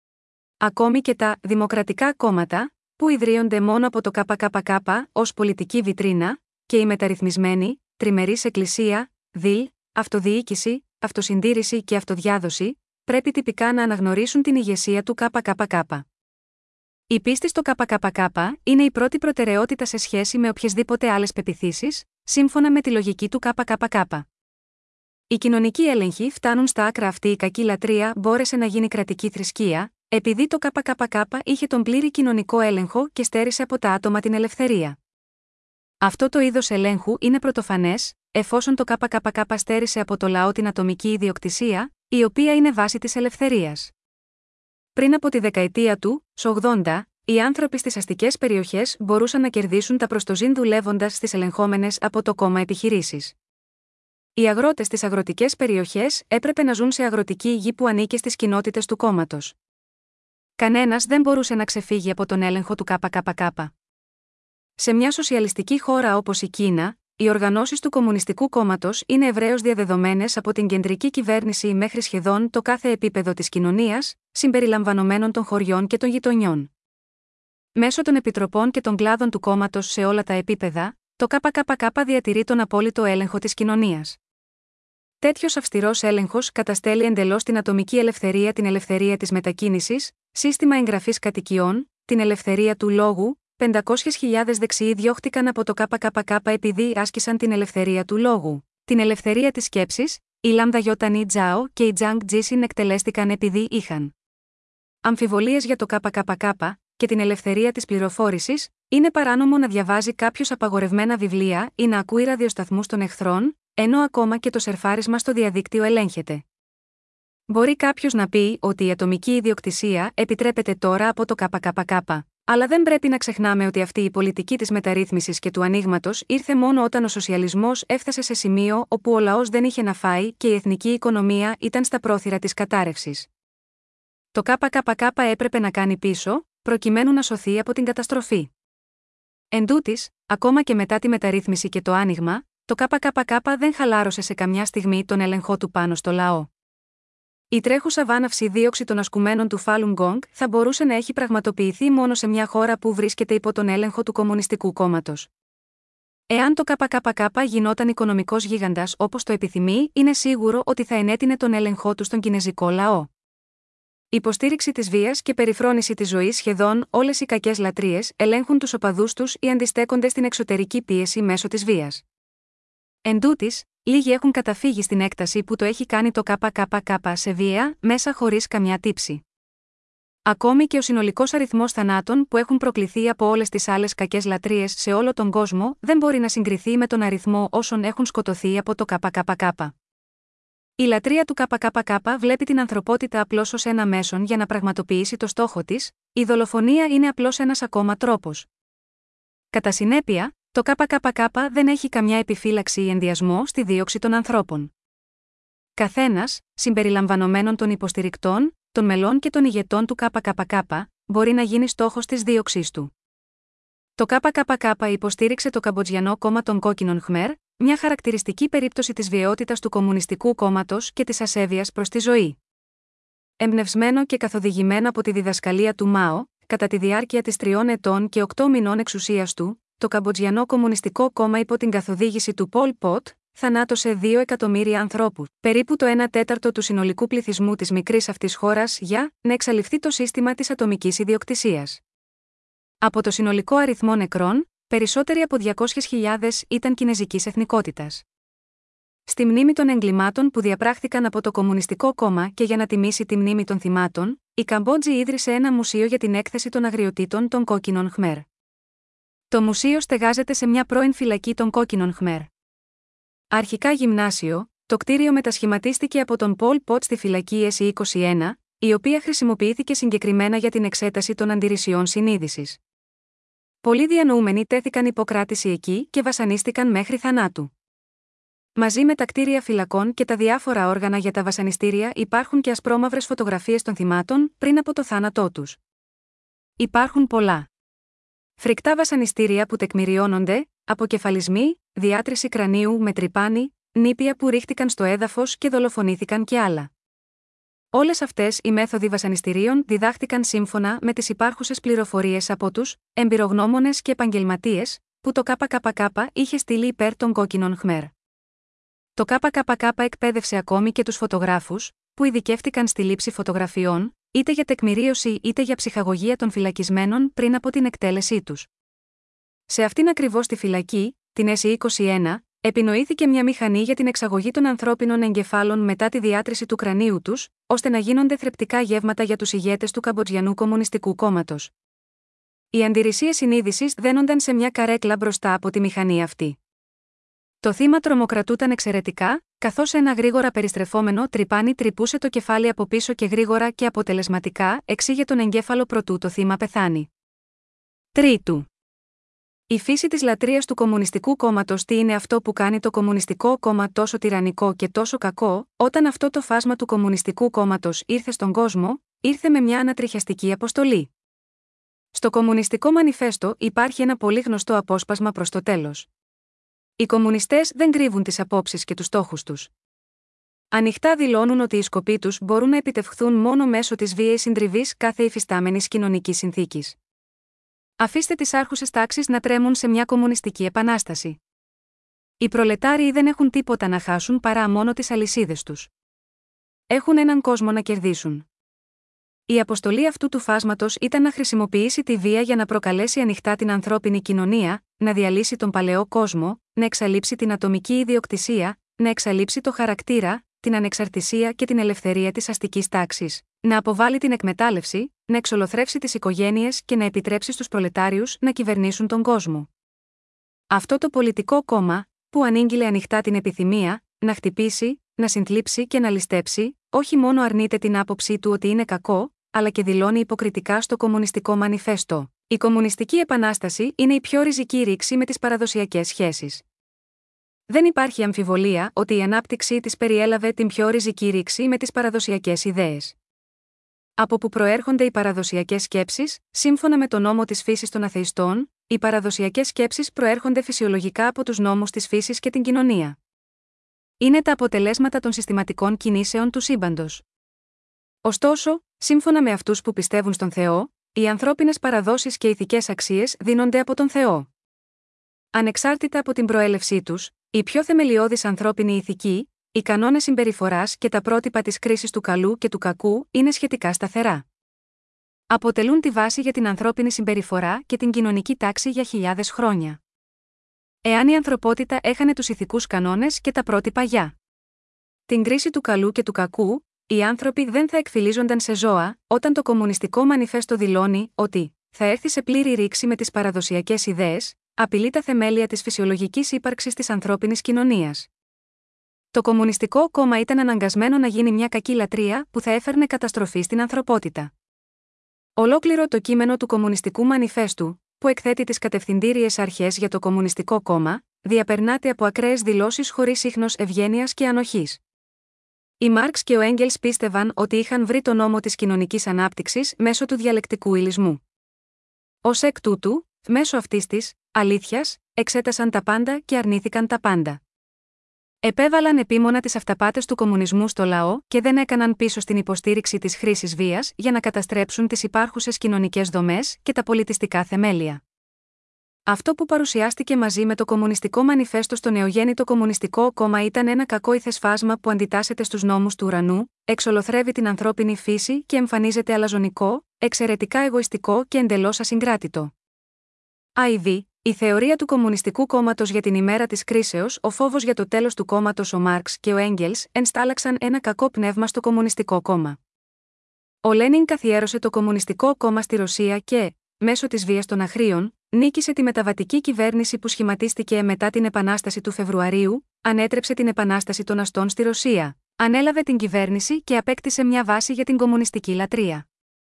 Ακόμη και τα δημοκρατικά κόμματα, που ιδρύονται μόνο από το ΚΚΚ ως πολιτική βιτρίνα, και η μεταρρυθμισμένη, τριμερής εκκλησία, ΔΙΛ, αυτοδιοίκηση, αυτοσυντήρηση και αυτοδιάδοση, πρέπει τυπικά να αναγνωρίσουν την ηγεσία του ΚΚΚ. Η πίστη στο ΚΚΚ είναι η πρώτη προτεραιότητα σε σχέση με οποιασδήποτε άλλες πεποιθήσεις, σύμφωνα με τη λογική του ΚΚΚ. Οι κοινωνικοί έλεγχοι φτάνουν στα άκρα. Αυτή η κακή λατρεία μπόρεσε να γίνει κρατική θρησκεία, επειδή το ΚΚΚ είχε τον πλήρη κοινωνικό έλεγχο και στέρισε από τα άτομα την ελευθερία. Αυτό το είδος ελέγχου είναι πρωτοφανές, εφόσον το ΚΚΚ στέρισε από το λαό την ατομική ιδιοκτησία, η οποία είναι βάση της ελευθερίας. Πριν από τη δεκαετία του ογδόντα, οι άνθρωποι στις αστικές περιοχές μπορούσαν να κερδίσουν τα προστοζήν δουλεύοντας στις ελεγχόμενες από το κόμμα επιχειρήσεις. Οι αγρότες στις αγροτικές περιοχές έπρεπε να ζουν σε αγροτική γη που ανήκε στις κοινότητες του κόμματος. Κανένας δεν μπορούσε να ξεφύγει από τον έλεγχο του ΚΚΚ. Σε μια σοσιαλιστική χώρα όπως η Κίνα, οι οργανώσεις του Κομμουνιστικού Κόμματος είναι ευρέως διαδεδομένες από την κεντρική κυβέρνηση μέχρι σχεδόν το κάθε επίπεδο της κοινωνίας, συμπεριλαμβανομένων των χωριών και των γειτονιών. Μέσω των επιτροπών και των κλάδων του κόμματος σε όλα τα επίπεδα, το ΚΚΚ διατηρεί τον απόλυτο έλεγχο της κοινωνίας. Τέτοιος αυστηρός έλεγχος καταστέλει εντελώς την ατομική ελευθερία, την ελευθερία της μετακίνησης, σύστημα εγγραφής κατοικιών, την ελευθερία του λόγου. πεντακόσιες χιλιάδες δεξιοί διώχτηκαν από το ΚΚΚ επειδή άσκησαν την ελευθερία του λόγου. Την ελευθερία της σκέψης, η Λάμδα Γιώτανι Τζάο και η Τζάνγκ Τζίσιν εκτελέστηκαν επειδή είχαν αμφιβολίες για το ΚΚΚ και την ελευθερία της πληροφόρησης. Είναι παράνομο να διαβάζει κάποιος απαγορευμένα βιβλία ή να ακούει ραδιοσταθμούς των εχθρών, ενώ ακόμα και το σερφάρισμα στο διαδίκτυο ελέγχεται. Μπορεί κάποιος να πει ότι η ατομική ιδιοκτησία επιτρέπεται τώρα από το ΚΚΚ. Αλλά δεν πρέπει να ξεχνάμε ότι αυτή η πολιτική της μεταρρύθμισης και του ανοίγματος ήρθε μόνο όταν ο σοσιαλισμός έφτασε σε σημείο όπου ο λαός δεν είχε να φάει και η εθνική οικονομία ήταν στα πρόθυρα της κατάρρευσης. Το ΚΚΚ έπρεπε να κάνει πίσω, προκειμένου να σωθεί από την καταστροφή. Εντούτοις, ακόμα και μετά τη μεταρρύθμιση και το άνοιγμα, το ΚΚΚ δεν χαλάρωσε σε καμιά στιγμή τον έλεγχό του πάνω στο λαό. Η τρέχουσα βάναυση δίωξη των ασκουμένων του Falun Gong θα μπορούσε να έχει πραγματοποιηθεί μόνο σε μια χώρα που βρίσκεται υπό τον έλεγχο του Κομμουνιστικού Κόμματος. Εάν το ΚΚΚ γινόταν οικονομικός γίγαντας όπως το επιθυμεί, είναι σίγουρο ότι θα ενέτεινε τον έλεγχό του στον κινεζικό λαό. Υποστήριξη της βίας και περιφρόνηση της ζωής. Σχεδόν όλες οι κακές λατρείες ελέγχουν τους οπαδούς τους ή αντιστέκονται στην εξωτερική πίεση μέσω της βίας. Εν τούτοις, λίγοι έχουν καταφύγει στην έκταση που το έχει κάνει το ΚΚΚ σε βία, μέσα χωρίς καμιά τύψη. Ακόμη και ο συνολικός αριθμός θανάτων που έχουν προκληθεί από όλες τις άλλες κακές λατρείες σε όλο τον κόσμο δεν μπορεί να συγκριθεί με τον αριθμό όσων έχουν σκοτωθεί από το ΚΚΚ. Η λατρεία του ΚΚΚ βλέπει την ανθρωπότητα απλώς ως ένα μέσον για να πραγματοποιήσει το στόχο της, η δολοφονία είναι απλώς ένας ακόμα τρόπος. Κατά συνέπεια, το ΚΚΚ δεν έχει καμιά επιφύλαξη ή ενδιασμό στη δίωξη των ανθρώπων. Καθένας, συμπεριλαμβανομένων των υποστηρικτών, των μελών και των ηγετών του ΚΚΚ, μπορεί να γίνει στόχος της δίωξής του. Το ΚΚΚ υποστήριξε το Καμποτζιανό Κόμμα των Κόκκινων Χμέρ, μια χαρακτηριστική περίπτωση της βιαιότητας του Κομμουνιστικού Κόμματος και της ασέβειας προς τη ζωή. Εμπνευσμένο και καθοδηγημένο από τη διδασκαλία του Μάο, κατά τη διάρκεια της τριών ετών και οκτώ μηνών εξουσίας του, το Καμποτζιανό Κομμουνιστικό Κόμμα υπό την καθοδήγηση του Πολ Πότ θανάτωσε δύο εκατομμύρια ανθρώπους, περίπου το ένα τέταρτο του συνολικού πληθυσμού της μικρής αυτής χώρας, για να εξαλειφθεί το σύστημα της ατομικής ιδιοκτησίας. Από το συνολικό αριθμό νεκρών, περισσότεροι από διακόσιες χιλιάδες ήταν κινεζικής εθνικότητας. Στη μνήμη των εγκλημάτων που διαπράχθηκαν από το Κομμουνιστικό Κόμμα και για να τιμήσει τη μνήμη των θυμάτων, η Καμπότζη ίδρυσε ένα μουσείο για την έκθεση των αγριοτήτων των Κόκκινων Χμέρ. Το μουσείο στεγάζεται σε μια πρώην φυλακή των Κόκκινων Χμέρ. Αρχικά γυμνάσιο, το κτίριο μετασχηματίστηκε από τον Πολ Πότ στη φυλακή ες είκοσι ένα, η οποία χρησιμοποιήθηκε συγκεκριμένα για την εξέταση των αντιρρησιών συνείδησης. Πολλοί διανοούμενοι τέθηκαν υποκράτηση εκεί και βασανίστηκαν μέχρι θανάτου. Μαζί με τα κτίρια φυλακών και τα διάφορα όργανα για τα βασανιστήρια υπάρχουν και ασπρόμαυρες φωτογραφίες των θυμάτων πριν από το θάνατό τους. Υπάρχουν πολλά φρικτά βασανιστήρια που τεκμηριώνονται, αποκεφαλισμοί, διάτρηση κρανίου με τρυπάνι, νήπια που ρίχτηκαν στο έδαφος και δολοφονήθηκαν και άλλα. Όλες αυτές οι μέθοδοι βασανιστήριων διδάχτηκαν σύμφωνα με τις υπάρχουσες πληροφορίες από τους εμπειρογνώμονες και επαγγελματίες που το ΚΚΚ είχε στείλει υπέρ των Κόκκινων Χμέρ. Το ΚΚΚ εκπαίδευσε ακόμη και τους φωτογράφους, που ειδικεύτηκαν στη λήψη φωτογραφιών, είτε για τεκμηρίωση είτε για ψυχαγωγία των φυλακισμένων πριν από την εκτέλεσή τους. Σε αυτήν ακριβώς τη φυλακή, την ες είκοσι ένα, επινοήθηκε μια μηχανή για την εξαγωγή των ανθρώπινων εγκεφάλων μετά τη διάτρηση του κρανίου τους, ώστε να γίνονται θρεπτικά γεύματα για τους ηγέτες του Καμποτζιανού Κομμουνιστικού Κόμματος. Οι αντιρρησίες συνείδησης δένονταν σε μια καρέκλα μπροστά από τη μηχανή αυτή. Το θύμα τρομοκρατούταν εξαιρετικά, καθώς ένα γρήγορα περιστρεφόμενο τρυπάνι τρυπούσε το κεφάλι από πίσω και γρήγορα και αποτελεσματικά εξήγε τον εγκέφαλο προτού το θύμα πεθάνει. Τρίτου. Η φύση της λατρείας του Κομμουνιστικού Κόμματος. Τι είναι αυτό που κάνει το Κομμουνιστικό Κόμμα τόσο τυραννικό και τόσο κακό? Όταν αυτό το φάσμα του Κομμουνιστικού Κόμματος ήρθε στον κόσμο, ήρθε με μια ανατριχιαστική αποστολή. Στο Κομμουνιστικό Μανιφέστο υπάρχει ένα πολύ γνωστό απόσπασμα προς το τέλος. Οι κομμουνιστές δεν κρύβουν τις απόψεις και τους στόχους τους. Ανοιχτά δηλώνουν ότι οι σκοποί τους μπορούν να επιτευχθούν μόνο μέσω της βίαιης συντριβής κάθε υφιστάμενης κοινωνικής συνθήκης. Αφήστε τις άρχουσες τάξεις να τρέμουν σε μια κομμουνιστική επανάσταση. Οι προλετάριοι δεν έχουν τίποτα να χάσουν παρά μόνο τις αλυσίδες τους. Έχουν έναν κόσμο να κερδίσουν. Η αποστολή αυτού του φάσματος ήταν να χρησιμοποιήσει τη βία για να προκαλέσει ανοιχτά την ανθρώπινη κοινωνία, να διαλύσει τον παλαιό κόσμο, να εξαλείψει την ατομική ιδιοκτησία, να εξαλείψει το χαρακτήρα, την ανεξαρτησία και την ελευθερία της αστικής τάξης, να αποβάλει την εκμετάλλευση, να εξολοθρεύσει τις οικογένειες και να επιτρέψει στους προλετάριους να κυβερνήσουν τον κόσμο. Αυτό το πολιτικό κόμμα, που ανήγγειλε ανοιχτά την επιθυμία, να χτυπήσει, να συνθλίψει και να ληστέψει, όχι μόνο αρνείται την άποψή του ότι είναι κακό, αλλά και δηλώνει υποκριτικά στο Κομμουνιστικό Μανιφέστο: η Κομμουνιστική Επανάσταση είναι η πιο ριζική ρήξη με τις παραδοσιακές σχέσεις. Δεν υπάρχει αμφιβολία ότι η ανάπτυξή της περιέλαβε την πιο ριζική ρήξη με τις παραδοσιακές ιδέες. Από που προέρχονται οι παραδοσιακές σκέψεις? Σύμφωνα με τον νόμο της φύσης των αθεϊστών, οι παραδοσιακές σκέψεις προέρχονται φυσιολογικά από τους νόμους της φύσης και την κοινωνία. Είναι τα αποτελέσματα των συστηματικών κινήσεων του σύμπαντος. Ωστόσο, σύμφωνα με αυτούς που πιστεύουν στον Θεό, οι ανθρώπινες παραδόσεις και ηθικές αξίες δίνονται από τον Θεό. Ανεξάρτητα από την προέλευσή τους, η πιο θεμελιώδης ανθρώπινη ηθική, οι κανόνες συμπεριφοράς και τα πρότυπα της κρίσης του καλού και του κακού είναι σχετικά σταθερά. Αποτελούν τη βάση για την ανθρώπινη συμπεριφορά και την κοινωνική τάξη για χιλιάδες χρόνια. Εάν η ανθρωπότητα έχανε τους ηθικούς κανόνες και τα πρότυπα για την κρίση του καλού και του κακού, οι άνθρωποι δεν θα εκφυλίζονταν σε ζώα, όταν το Κομμουνιστικό Μανιφέστο δηλώνει ότι θα έρθει σε πλήρη ρήξη με τις παραδοσιακές ιδέες, απειλεί τα θεμέλια της φυσιολογικής ύπαρξης της ανθρώπινης κοινωνίας. Το Κομμουνιστικό Κόμμα ήταν αναγκασμένο να γίνει μια κακή λατρεία που θα έφερνε καταστροφή στην ανθρωπότητα. Ολόκληρο το κείμενο του Κομμουνιστικού Μανιφέστου, που εκθέτει τις κατευθυντήριες αρχές για το Κομμουνιστικό Κόμμα, διαπερνάται από ακραίες δηλώσεις χωρίς ίχνος ευγένειας και ανοχής. Οι Μάρξ και ο Έγγελς πίστευαν ότι είχαν βρει τον νόμο της κοινωνικής ανάπτυξης μέσω του διαλεκτικού υλισμού. Ως εκ τούτου, μέσω αυτής της αλήθειας, εξέτασαν τα πάντα και αρνήθηκαν τα πάντα. Επέβαλαν επίμονα τις αυταπάτες του κομμουνισμού στο λαό και δεν έκαναν πίσω στην υποστήριξη της χρήσης βίας για να καταστρέψουν τις υπάρχουσες κοινωνικές δομές και τα πολιτιστικά θεμέλια. Αυτό που παρουσιάστηκε μαζί με το Κομμουνιστικό Μανιφέστο στο νεογέννητο Κομμουνιστικό Κόμμα ήταν ένα κακόηθες φάσμα που αντιτάσσεται στους νόμους του ουρανού, εξολοθρεύει την ανθρώπινη φύση και εμφανίζεται αλαζονικό, εξαιρετικά εγωιστικό και εντελώς ασυγκράτητο. άι βι, η θεωρία του Κομμουνιστικού Κόμματος για την ημέρα της κρίσεως, ο φόβος για το τέλος του κόμματος. Ο Μάρξ και ο Έγγελς ενστάλλαξαν ένα κακό πνεύμα στο Κομμουνιστικό Κόμμα. Ο Λένιν καθιέρωσε το Κομμουνιστικό Κόμμα στη Ρωσία και, μέσω της βίας των Αχρίων, νίκησε τη μεταβατική κυβέρνηση που σχηματίστηκε μετά την Επανάσταση του Φεβρουαρίου, ανέτρεψε την Επανάσταση των Αστών στη Ρωσία, ανέλαβε την κυβέρνηση και απέκτησε μια βάση για την κομμουνιστική λατρεία.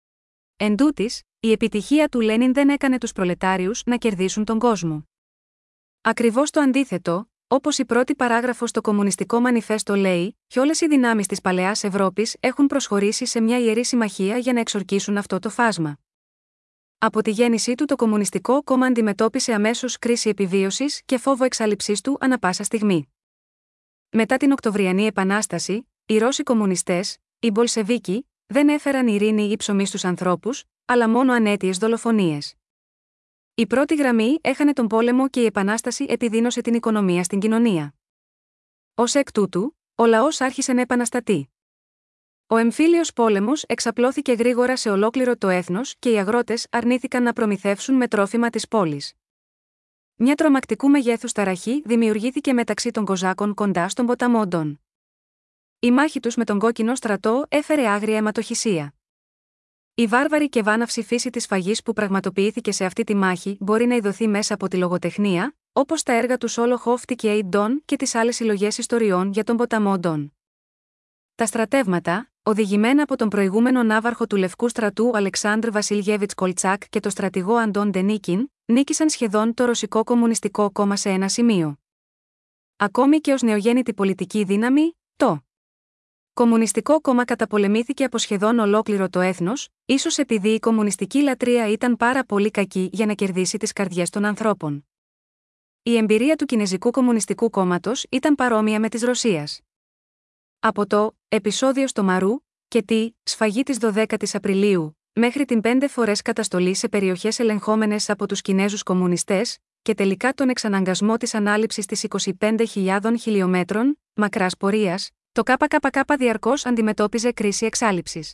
Εν τούτης, η επιτυχία του Λένιν δεν έκανε τους προλετάριους να κερδίσουν τον κόσμο. Ακριβώς το αντίθετο, όπως η πρώτη παράγραφος στο Κομμουνιστικό Μανιφέστο λέει, και όλες οι δυνάμεις της παλαιάς Ευρώπης έχουν προσχωρήσει σε μια ιερή συμμαχία για να εξορκίσουν αυτό το φάσμα. Από τη γέννησή του το Κομμουνιστικό Κόμμα αντιμετώπισε αμέσως κρίση επιβίωσης και φόβο εξάλειψής του ανά πάσα στιγμή. Μετά την Οκτωβριανή Επανάσταση, οι Ρώσοι κομμουνιστές, οι Μπολσεβίκοι, δεν έφεραν ειρήνη ή ψωμί στους ανθρώπους, αλλά μόνο ανέτειες δολοφονίες. Η πρώτη γραμμή έχανε τον πόλεμο και η Επανάσταση επιδίνωσε την οικονομία στην κοινωνία. Ως εκ τούτου, ο λαός άρχισε να επαναστατεί. Ο εμφύλιος πόλεμος εξαπλώθηκε γρήγορα σε ολόκληρο το έθνος και οι αγρότες αρνήθηκαν να προμηθεύσουν με τρόφιμα τις πόλεις. Μια τρομακτικού μεγέθους ταραχή δημιουργήθηκε μεταξύ των Κοζάκων κοντά στον ποταμό Ντόν. Η μάχη τους με τον κόκκινο στρατό έφερε άγρια αιματοχυσία. Η βάρβαρη και βάναυση φύση της φαγής που πραγματοποιήθηκε σε αυτή τη μάχη μπορεί να ειδωθεί μέσα από τη λογοτεχνία, όπως τα έργα του Σόλο Χόφτη και Έιντ Ντόν και τις άλλες συλλογές ιστοριών για τον ποταμό Ντόν. Τα στρατεύματα, οδηγημένα από τον προηγούμενο ναύαρχο του Λευκού Στρατού Αλεξάνδρ Βασιλιέβιτς Κολτσάκ και το στρατηγό Αντών Ντενίκιν, νίκησαν σχεδόν το Ρωσικό Κομμουνιστικό Κόμμα σε ένα σημείο. Ακόμη και ως νεογέννητη πολιτική δύναμη, το Κομμουνιστικό Κόμμα καταπολεμήθηκε από σχεδόν ολόκληρο το έθνος, ίσως επειδή η κομμουνιστική λατρεία ήταν πάρα πολύ κακή για να κερδίσει τις καρδιές των ανθρώπων. Η εμπειρία του Κινεζικού Κομμουνιστικού Κόμματος ήταν παρόμοια με της Ρωσίας. Από το επεισόδιο στο Μαρού και τη σφαγή της δωδέκατης Απριλίου, μέχρι την πέντε φορές καταστολή σε περιοχές ελεγχόμενες από τους Κινέζους κομμουνιστές, και τελικά τον εξαναγκασμό της ανάληψης της είκοσι πέντε χιλιάδων χιλιομέτρων μακράς πορείας, το ΚΚΚ διαρκώς αντιμετώπιζε κρίση εξάλειψης.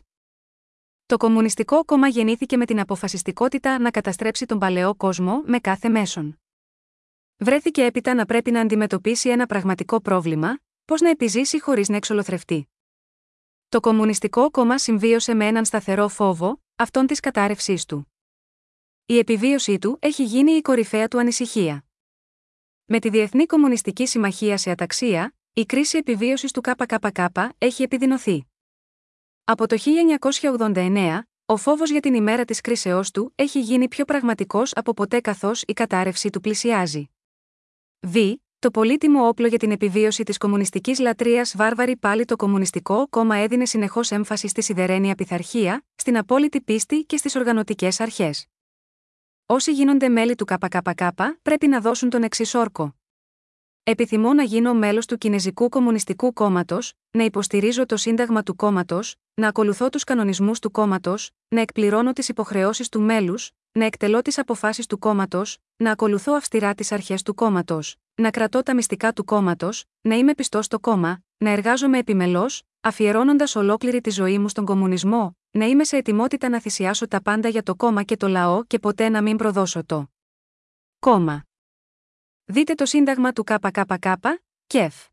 Το Κομμουνιστικό Κόμμα γεννήθηκε με την αποφασιστικότητα να καταστρέψει τον παλαιό κόσμο με κάθε μέσον. Βρέθηκε έπειτα να πρέπει να αντιμετωπίσει ένα πραγματικό πρόβλημα, πώς να επιζήσει χωρίς να εξολοθρευτεί. Το Κομμουνιστικό Κόμμα συμβίωσε με έναν σταθερό φόβο, αυτόν της κατάρρευσής του. Η επιβίωσή του έχει γίνει η κορυφαία του ανησυχία. Με τη Διεθνή Κομμουνιστική Συμμαχία σε αταξία, η κρίση επιβίωσης του ΚΚΚ έχει επιδεινωθεί. Από το χίλια εννιακόσια ογδόντα εννέα, ο φόβος για την ημέρα της κρίσεώς του έχει γίνει πιο πραγματικός από ποτέ καθώς η κατάρρευσή του πλησιάζει. Β. Το πολύτιμο όπλο για την επιβίωση της κομμουνιστικής λατρείας βάρβαρη πάλι το Κομμουνιστικό Κόμμα έδινε συνεχώς έμφαση στη σιδερένια πειθαρχία, στην απόλυτη πίστη και στις οργανωτικές αρχές. Όσοι γίνονται μέλη του ΚΚΚ πρέπει να δώσουν τον εξής όρκο. Επιθυμώ να γίνω μέλος του Κινεζικού Κομμουνιστικού Κόμματος, να υποστηρίζω το Σύνταγμα του κόμματος, να ακολουθώ τους κανονισμούς του κόμματος, να εκπληρώνω τις υποχρεώσεις του μέλους, να εκτελώ τις αποφάσεις του κόμματος, να ακολουθώ αυστηρά τις αρχές του κόμματος, να κρατώ τα μυστικά του κόμματος, να είμαι πιστός στο κόμμα, να εργάζομαι επιμελώς, αφιερώνοντας ολόκληρη τη ζωή μου στον κομμουνισμό, να είμαι σε ετοιμότητα να θυσιάσω τα πάντα για το κόμμα και το λαό και ποτέ να μην προδώσω το κόμμα. Δείτε το Σύνταγμα του ΚΚΚ, ΚΕΦ.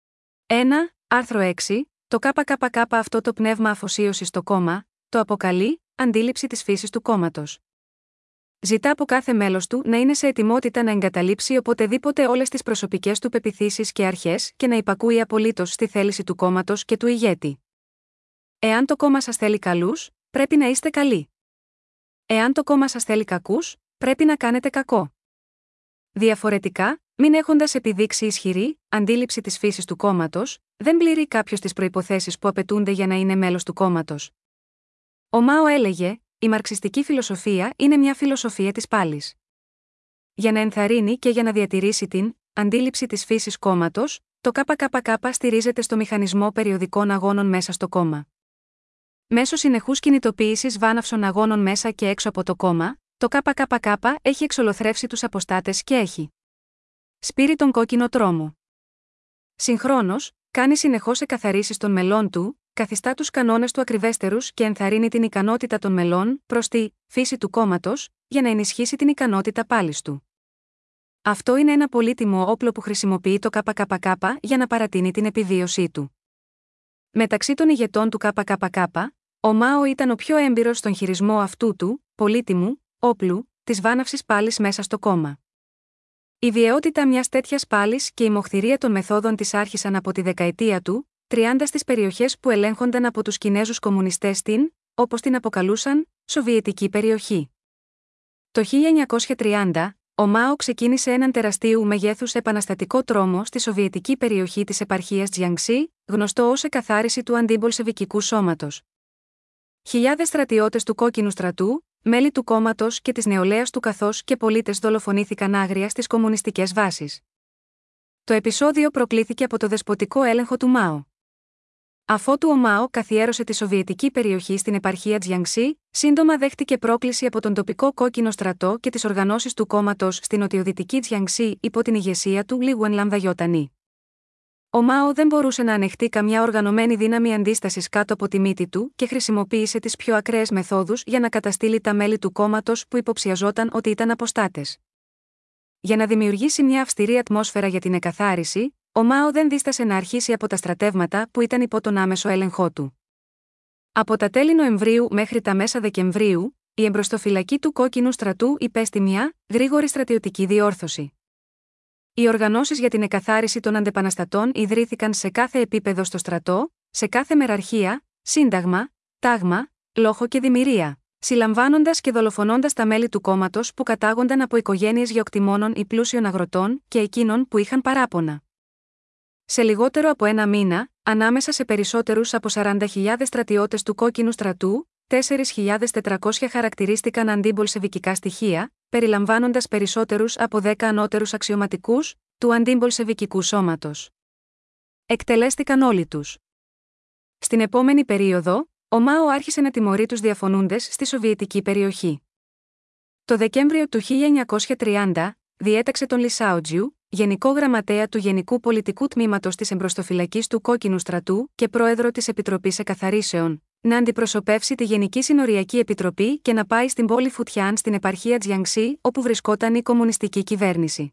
ένα, άρθρο έξι, το ΚΚΚ αυτό το πνεύμα αφοσίωσης στο κόμμα, το αποκαλεί αντίληψη της φύσης του κόμματος. Ζητά από κάθε μέλος του να είναι σε ετοιμότητα να εγκαταλείψει οποτεδήποτε όλες τις προσωπικές του πεποιθήσεις και αρχές και να υπακούει απολύτως στη θέληση του κόμματος και του ηγέτη. Εάν το κόμμα σας θέλει καλούς, πρέπει να είστε καλοί. Εάν το κόμμα σας θέλει κακούς, πρέπει να κάνετε κακό. Διαφορετικά, μην έχοντας επιδείξει ισχυρή αντίληψη της φύσης του κόμματος, δεν πληρεί κάποιος τις προϋποθέσεις που απαιτούνται για να είναι μέλος του κόμματος. Ο Μάο έλεγε: η μαρξιστική φιλοσοφία είναι μια φιλοσοφία της πάλης. Για να ενθαρρύνει και για να διατηρήσει την αντίληψη της φύσης κόμματος, το ΚΚΚ στηρίζεται στο μηχανισμό περιοδικών αγώνων μέσα στο κόμμα. Μέσω συνεχούς κινητοποίησης βάναυσων αγώνων μέσα και έξω από το κόμμα, το ΚΚΚ έχει εξολοθρεύσει τους αποστάτες και έχει σπείρει τον κόκκινο τρόμο. Συγχρόνως, κάνει συνεχώς εκαθαρίσεις των μελών του, καθιστά τους κανόνες του ακριβέστερους και ενθαρρύνει την ικανότητα των μελών προς τη φύση του κόμματος, για να ενισχύσει την ικανότητα πάλης του. Αυτό είναι ένα πολύτιμο όπλο που χρησιμοποιεί το ΚΚΚ για να παρατείνει την επιβίωσή του. Μεταξύ των ηγετών του ΚΚΚ, ο Μάο ήταν ο πιο έμπειρος στον χειρισμό αυτού του πολύτιμου όπλου της βάναυσης πάλης μέσα στο κόμμα. Η βιαιότητα μιας τέτοιας πάλης και η μοχθηρία των μεθόδων της άρχισαν από τη δεκαετία του τριάντα στις περιοχές που ελέγχονταν από τους Κινέζους κομμουνιστές στην, όπως την αποκαλούσαν, Σοβιετική περιοχή. Το χίλια εννιακόσια τριάντα, ο Μάο ξεκίνησε έναν τεραστίου μεγέθους επαναστατικό τρόμο στη Σοβιετική περιοχή της επαρχίας Τζιανγκσί, γνωστό ως εκαθάριση του αντιμπολσεβικικού σώματος. Χιλιάδες στρατιώτες του Κόκκινου Στρατού, μέλη του κόμματος και της νεολαίας του καθώς και πολίτες δολοφονήθηκαν άγρια στις κομμουνιστικές βάσεις. Το επεισόδιο προκλήθηκε από το δεσποτικό έλεγχο του Μάο. Αφότου ο Μάο καθιέρωσε τη Σοβιετική περιοχή στην επαρχία Τζιανγκσί, σύντομα δέχτηκε πρόκληση από τον τοπικό Κόκκινο Στρατό και τις οργανώσεις του κόμματος στην νοτιοδυτική Τζιανγκσί υπό την ηγεσία του Λι Γουενλαμδαγιώτανη. Ο Μάο δεν μπορούσε να ανεχτεί καμιά οργανωμένη δύναμη αντίστασης κάτω από τη μύτη του και χρησιμοποίησε τις πιο ακραίες μεθόδους για να καταστείλει τα μέλη του κόμματος που υποψιαζόταν ότι ήταν αποστάτες. Για να δημιουργήσει μια αυστηρή ατμόσφαιρα για την εκαθάριση, ο Μάο δεν δίστασε να αρχίσει από τα στρατεύματα που ήταν υπό τον άμεσο έλεγχό του. Από τα τέλη Νοεμβρίου μέχρι τα μέσα Δεκεμβρίου, η εμπροστοφυλακή του Κόκκινου Στρατού υπέστη μια γρήγορη στρατιωτική διόρθωση. Οι οργανώσεις για την εκαθάριση των αντεπαναστατών ιδρύθηκαν σε κάθε επίπεδο στο στρατό, σε κάθε μεραρχία, σύνταγμα, τάγμα, λόχο και δημιουργία, συλλαμβάνοντας και δολοφονώντας τα μέλη του κόμματος που κατάγονταν από οικογένειες γεωκτημόνων ή πλούσιων αγροτών και εκείνων που είχαν παράπονα. Σε λιγότερο από ένα μήνα, ανάμεσα σε περισσότερους από σαράντα χιλιάδες στρατιώτες του Κόκκινου Στρατού, τέσσερις χιλιάδες τετρακόσια χαρακτηρίστηκαν αντιμπολσεβικικά στοιχεία, περιλαμβάνοντας περισσότερους από δέκα ανώτερους αξιωματικούς του αντιμπολσεβικικού σώματος. Εκτελέστηκαν όλοι τους. Στην επόμενη περίοδο, ο Μάο άρχισε να τιμωρεί τους διαφωνούντες στη Σοβιετική περιοχή. Το Δεκέμβριο του χίλια εννιακόσια τριάντα, διέταξε τον Λι Σάοτζιου, Γενικό Γραμματέα του Γενικού Πολιτικού Τμήματος της Εμπροστοφυλακής του Κόκκινου Στρατού και Πρόεδρο της Επιτροπής Εκαθαρίσεων, να αντιπροσωπεύσει τη Γενική Συνοριακή Επιτροπή και να πάει στην πόλη Φουτιάν στην επαρχία Τζιανγκσί, όπου βρισκόταν η κομμουνιστική κυβέρνηση.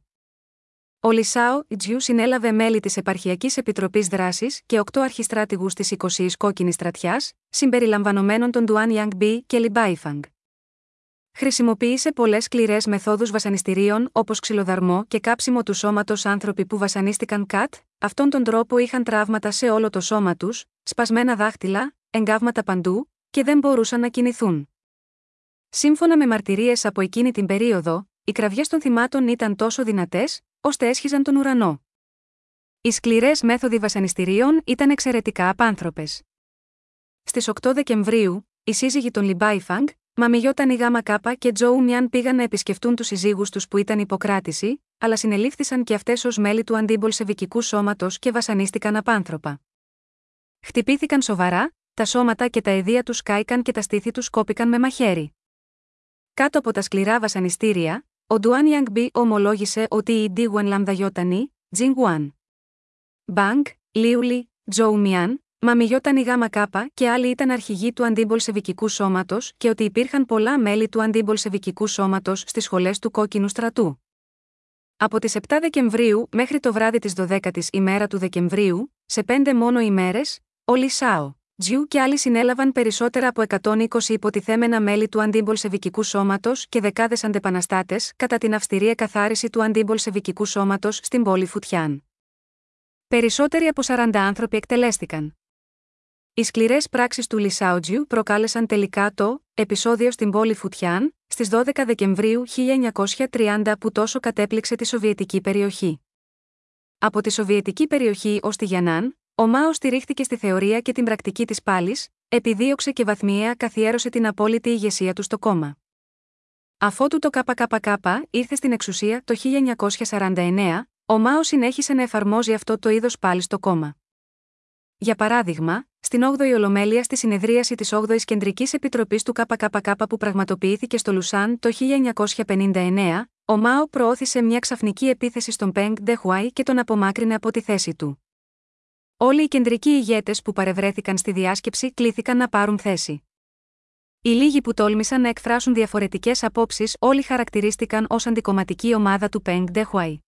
Ο Λι Σάοτζιου συνέλαβε μέλη της Επαρχιακής Επιτροπής Δράσης και οκτώ αρχιστράτηγους της εικοσίης Κόκκινης Στρατιάς, συμπεριλαμβανομένων των Ντουάν Ιανγκ Μπι και Λιμπάιφανγκ. Χρησιμοποίησε πολλές σκληρές μεθόδους βασανιστήριων όπως ξυλοδαρμό και κάψιμο του σώματος. Άνθρωποι που βασανίστηκαν κατ' αυτόν τον τρόπο είχαν τραύματα σε όλο το σώμα τους, σπασμένα δάχτυλα, εγκάβματα παντού, και δεν μπορούσαν να κινηθούν. Σύμφωνα με μαρτυρίες από εκείνη την περίοδο, οι κραυγές των θυμάτων ήταν τόσο δυνατές, ώστε έσχιζαν τον ουρανό. Οι σκληρές μέθοδοι βασανιστήριων ήταν εξαιρετικά απάνθρωπες. Στις οκτώ Δεκεμβρίου, οι σύζυγοι των Λιμπάιφανγκ, Μαμιγιώτανη Γάμα Κάπα και Τζόου Μιαν πήγαν να επισκεφτούν τους συζύγους τους που ήταν υποκράτηση, αλλά συνελήφθησαν και αυτές ως μέλη του αντιμπολσεβικικού σώματος και βασανίστηκαν απάνθρωπα. Χτυπήθηκαν σοβαρά, τα σώματα και τα αιδεία τους κάηκαν και τα στήθη τους κόπηκαν με μαχαίρι. κάτω από τα σκληρά βασανιστήρια, ο Ντουάν Ιανγκμπι ομολόγησε ότι η Ντίγουαν Λαμδαγιώτανη, Τζινγκουάν Μπανγκ, Λίουλι, Τζοου Μιάν, Μαμιγιώτανη Γάμα Κάπα και άλλοι ήταν αρχηγοί του αντιμπολσεβικικού σώματος και ότι υπήρχαν πολλά μέλη του αντιμπολσεβικικού σώματος στις σχολές του Κόκκινου Στρατού. Από τις επτά Δεκεμβρίου μέχρι το βράδυ της δωδέκατης ημέρα του Δεκεμβρίου, σε πέντε μόνο ημέρες, ο Λι Σάο Τζιου και άλλοι συνέλαβαν περισσότερα από εκατόν είκοσι υποτιθέμενα μέλη του αντιμπολσεβικικού σώματος και δεκάδες αντεπαναστάτες κατά την αυστηρή εκαθάριση του αντιμπολσεβικικού σώματος στην πόλη Φουτιάν. Περισσότεροι από σαράντα άνθρωποι εκτελέστηκαν. Οι σκληρές πράξεις του Λι Σάο Τζιου προκάλεσαν τελικά το επεισόδιο στην πόλη Φουτιάν στις δώδεκα Δεκεμβρίου χίλια εννιακόσια τριάντα που τόσο κατέπληξε τη σοβιετική περιοχή. Από τη σοβιετική περιοχή ως τη Γιαννάν, ο Μάο στηρίχθηκε στη θεωρία και την πρακτική της πάλης, επιδίωξε και βαθμιαία καθιέρωσε την απόλυτη ηγεσία του στο κόμμα. Αφότου το ΚΚΚ ήρθε στην εξουσία το χίλια εννιακόσια σαράντα εννέα, ο Μάο συνέχισε να εφαρμόζει αυτό το είδος πάλης στο κόμμα. Για παράδειγμα, στην όγδοη Ολομέλεια στη συνεδρίαση της όγδοης Κεντρικής Επιτροπής του ΚΚΚ που πραγματοποιήθηκε στο Λουσάν το χίλια εννιακόσια πενήντα εννέα, ο Μάο προώθησε μια ξαφνική επίθεση στον Πενγκ Ντεχουάι και τον απομάκρυνε από τη θέση του. Όλοι οι κεντρικοί ηγέτες που παρευρέθηκαν στη διάσκεψη κλήθηκαν να πάρουν θέση. Οι λίγοι που τόλμησαν να εκφράσουν διαφορετικές απόψεις όλοι χαρακτηρίστηκαν ως αντικομματική ομάδα του Πενγκ Ντεχουάι.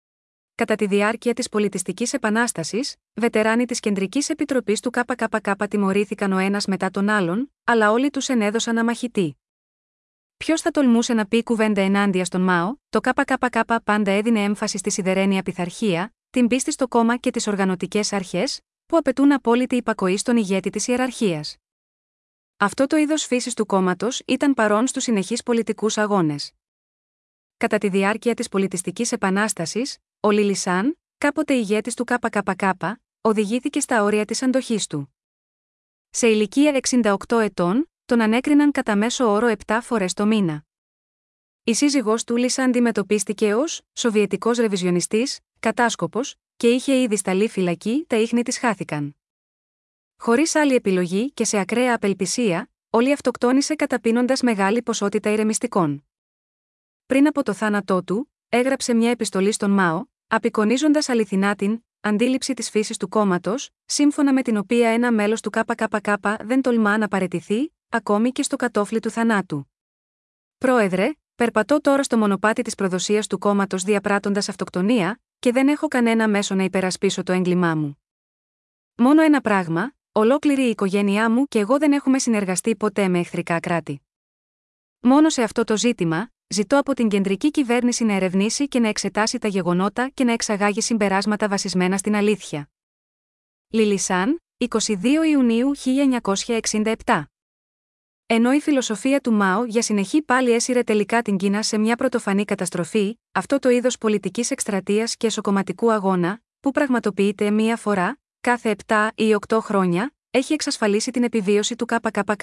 Κατά τη διάρκεια της πολιτιστικής επανάστασης, βετεράνοι της Κεντρικής Επιτροπής του ΚΚΚ τιμωρήθηκαν ο ένας μετά τον άλλον, αλλά όλοι τους ενέδωσαν αμαχητή. Ποιος θα τολμούσε να πει κουβέντα ενάντια στον Μάο? Το ΚΚΚ πάντα έδινε έμφαση στη σιδερένια πειθαρχία, την πίστη στο κόμμα και τις οργανωτικές αρχές, που απαιτούν απόλυτη υπακοή στον ηγέτη της ιεραρχίας. Αυτό το είδος φύσης του κόμματος ήταν παρόν στους συνεχείς πολιτικούς αγώνες. Κατά τη διάρκεια της πολιτιστικής επανάστασης, ο Λι Λισάν, κάποτε ηγέτης του ΚΚΚ, οδηγήθηκε στα όρια της αντοχής του. Σε ηλικία εξήντα οκτώ ετών, τον ανέκριναν κατά μέσο όρο επτά φορές το μήνα. Η σύζυγός του Λισάν αντιμετωπίστηκε ως σοβιετικός ρεβιζιονιστής, κατάσκοπος, και είχε ήδη σταλεί φυλακή, τα ίχνη της χάθηκαν. Χωρίς άλλη επιλογή και σε ακραία απελπισία, όλοι αυτοκτόνησε καταπίνοντας μεγάλη ποσότητα ηρεμιστικών. Πριν από το θάνατό του, έγραψε μια επιστολή στον Μάο, απεικονίζοντας αληθινά την αντίληψη της φύσης του κόμματος, σύμφωνα με την οποία ένα μέλος του ΚΚΚ δεν τολμά να παραιτηθεί, ακόμη και στο κατόφλι του θανάτου. Πρόεδρε, περπατώ τώρα στο μονοπάτι της προδοσίας του κόμματος διαπράττοντας αυτοκτονία, και δεν έχω κανένα μέσο να υπερασπίσω το έγκλημά μου. Μόνο ένα πράγμα, ολόκληρη η οικογένειά μου και εγώ δεν έχουμε συνεργαστεί ποτέ με εχθρικά κράτη. Μόνο σε αυτό το ζήτημα, ζητώ από την κεντρική κυβέρνηση να ερευνήσει και να εξετάσει τα γεγονότα και να εξαγάγει συμπεράσματα βασισμένα στην αλήθεια. Λι Λισάν, εικοστή δεύτερη Ιουνίου χίλια εννιακόσια εξήντα επτά. Ενώ η φιλοσοφία του Μάο για συνεχή πάλι έσυρε τελικά την Κίνα σε μια πρωτοφανή καταστροφή, αυτό το είδος πολιτικής εκστρατείας και εσωκομματικού αγώνα, που πραγματοποιείται μία φορά, κάθε επτά ή οκτώ χρόνια, έχει εξασφαλίσει την επιβίωση του ΚΚΚ.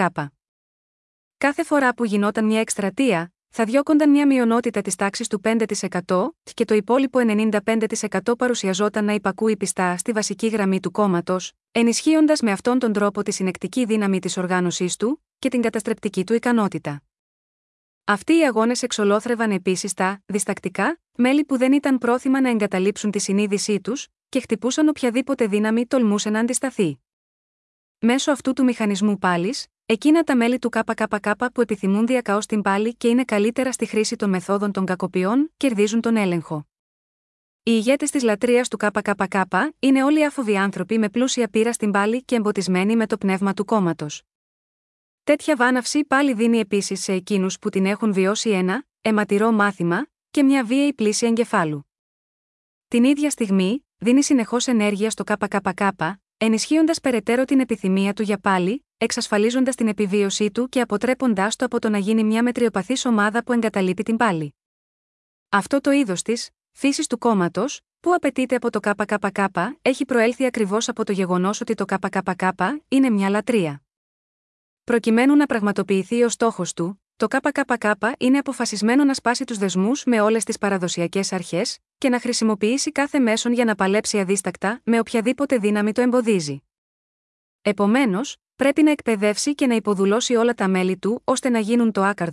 Κάθε φορά που γινόταν μια εκστρατεία, θα διώκονταν μια μειονότητα της τάξης του πέντε τοις εκατό και το υπόλοιπο ενενήντα πέντε τοις εκατό παρουσιαζόταν να υπακούει πιστά στη βασική γραμμή του κόμματος, ενισχύοντας με αυτόν τον τρόπο τη συνεκτική δύναμη της οργάνωσής του και την καταστρεπτική του ικανότητα. Αυτοί οι αγώνες εξολόθρευαν επίσης τα διστακτικά μέλη που δεν ήταν πρόθυμα να εγκαταλείψουν τη συνείδησή τους και χτυπούσαν οποιαδήποτε δύναμη τολμούσε να αντισταθεί. Μέσω αυτού του μηχανισμού πάλης, εκείνα τα μέλη του ΚΚΚ που επιθυμούν διακαώς την πάλη και είναι καλύτερα στη χρήση των μεθόδων των κακοποιών, κερδίζουν τον έλεγχο. Οι ηγέτες της λατρείας του ΚΚΚ είναι όλοι άφοβοι άνθρωποι με πλούσια πείρα στην πάλη και εμποτισμένοι με το πνεύμα του κόμματος. Τέτοια βάναυση πάλι δίνει επίσης σε εκείνους που την έχουν βιώσει ένα αιματηρό μάθημα και μια βίαιη πλήση εγκεφάλου. Την ίδια στιγμή, δίνει συνεχώς ενέργεια στο ΚΚΚ, ενισχύοντας περαιτέρω την επιθυμία του για πάλη, εξασφαλίζοντας την επιβίωσή του και αποτρέποντάς το από το να γίνει μια μετριοπαθής ομάδα που εγκαταλείπει την πάλη. Αυτό το είδος της φύσης του κόμματος, που απαιτείται από το ΚΚΚ, έχει προέλθει ακριβώς από το γεγονός ότι το ΚΚΚ είναι μια λατρεία. Προκειμένου να πραγματοποιηθεί ο στόχος του, το ΚΚΚ είναι αποφασισμένο να σπάσει τους δεσμούς με όλες τις παραδοσιακές αρχές και να χρησιμοποιήσει κάθε μέσον για να παλέψει αδίστακτα με οποιαδήποτε δύναμη το εμποδίζει. Επομένως, πρέπει να εκπαιδεύσει και να υποδουλώσει όλα τα μέλη του ώστε να γίνουν το άκαρδο,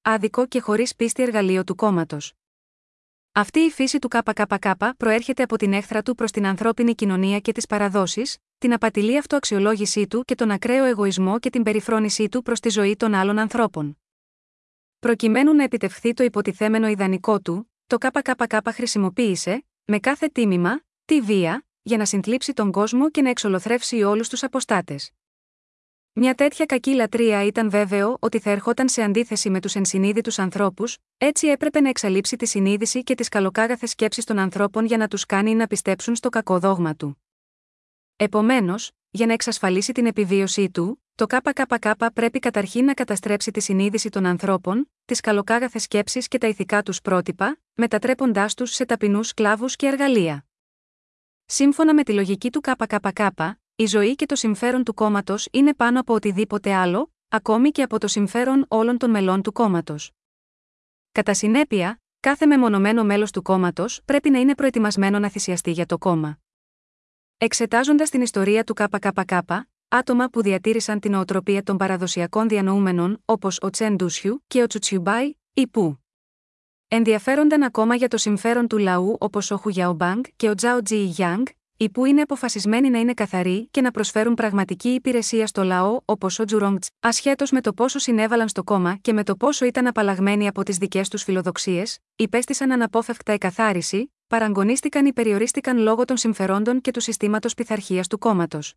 άδικο και χωρίς πίστη εργαλείο του κόμματος. Αυτή η φύση του ΚΚΚ προέρχεται από την έχθρα του προς την ανθρώπινη κοινωνία και τις παραδόσεις, την απατηλή αυτοαξιολόγησή του και τον ακραίο εγωισμό και την περιφρόνησή του προς τη ζωή των άλλων ανθρώπων. Προκειμένου να επιτευχθεί το υποτιθέμενο ιδανικό του, το ΚΚΚ χρησιμοποίησε, με κάθε τίμημα, τη βία, για να συνθλίψει τον κόσμο και να εξολοθρεύσει όλους τους αποστάτες. Μια τέτοια κακή λατρεία ήταν βέβαιο ότι θα ερχόταν σε αντίθεση με τους ενσυνείδητους ανθρώπους, έτσι έπρεπε να εξαλείψει τη συνείδηση και τις καλοκάγαθες σκέψεις των ανθρώπων για να τους κάνει να πιστέψουν στο κακό δόγμα του. Επομένως, για να εξασφαλίσει την επιβίωσή του, το ΚΚΚ πρέπει καταρχήν να καταστρέψει τη συνείδηση των ανθρώπων, τις καλοκάγαθες σκέψεις και τα ηθικά τους πρότυπα, μετατρέποντάς τους σε ταπεινούς σκλάβους και εργαλεία. Σύμφωνα με τη λογική του ΚΚΚ, η ζωή και το συμφέρον του κόμματος είναι πάνω από οτιδήποτε άλλο, ακόμη και από το συμφέρον όλων των μελών του κόμματος. Κατά συνέπεια, κάθε μεμονωμένο μέλος του κόμματος πρέπει να είναι προετοιμασμένο να θυσιαστεί για το κόμμα. Εξετάζοντας την ιστορία του ΚΚΚ, άτομα που διατήρησαν την νοοτροπία των παραδοσιακών διανοούμενων, όπως ο Τσεν Ντούσιου και ο Τσουτσιουμπάι, ή που ενδιαφέρονταν ακόμα για το συμφέρον του λαού, όπως ο Χου Γιαομπάνγκ και ο Τζάο Τζι-Γιάνγκ, οι που είναι αποφασισμένοι να είναι καθαροί και να προσφέρουν πραγματική υπηρεσία στο λαό, όπως ο Τζουρόγκ, ασχέτως με το πόσο συνέβαλαν στο κόμμα και με το πόσο ήταν απαλλαγμένοι από τις δικές τους φιλοδοξίες, υπέστησαν αναπόφευκτα εκαθάριση, παραγωνίστηκαν ή περιορίστηκαν λόγω των συμφερόντων και του συστήματος πειθαρχίας του κόμματος.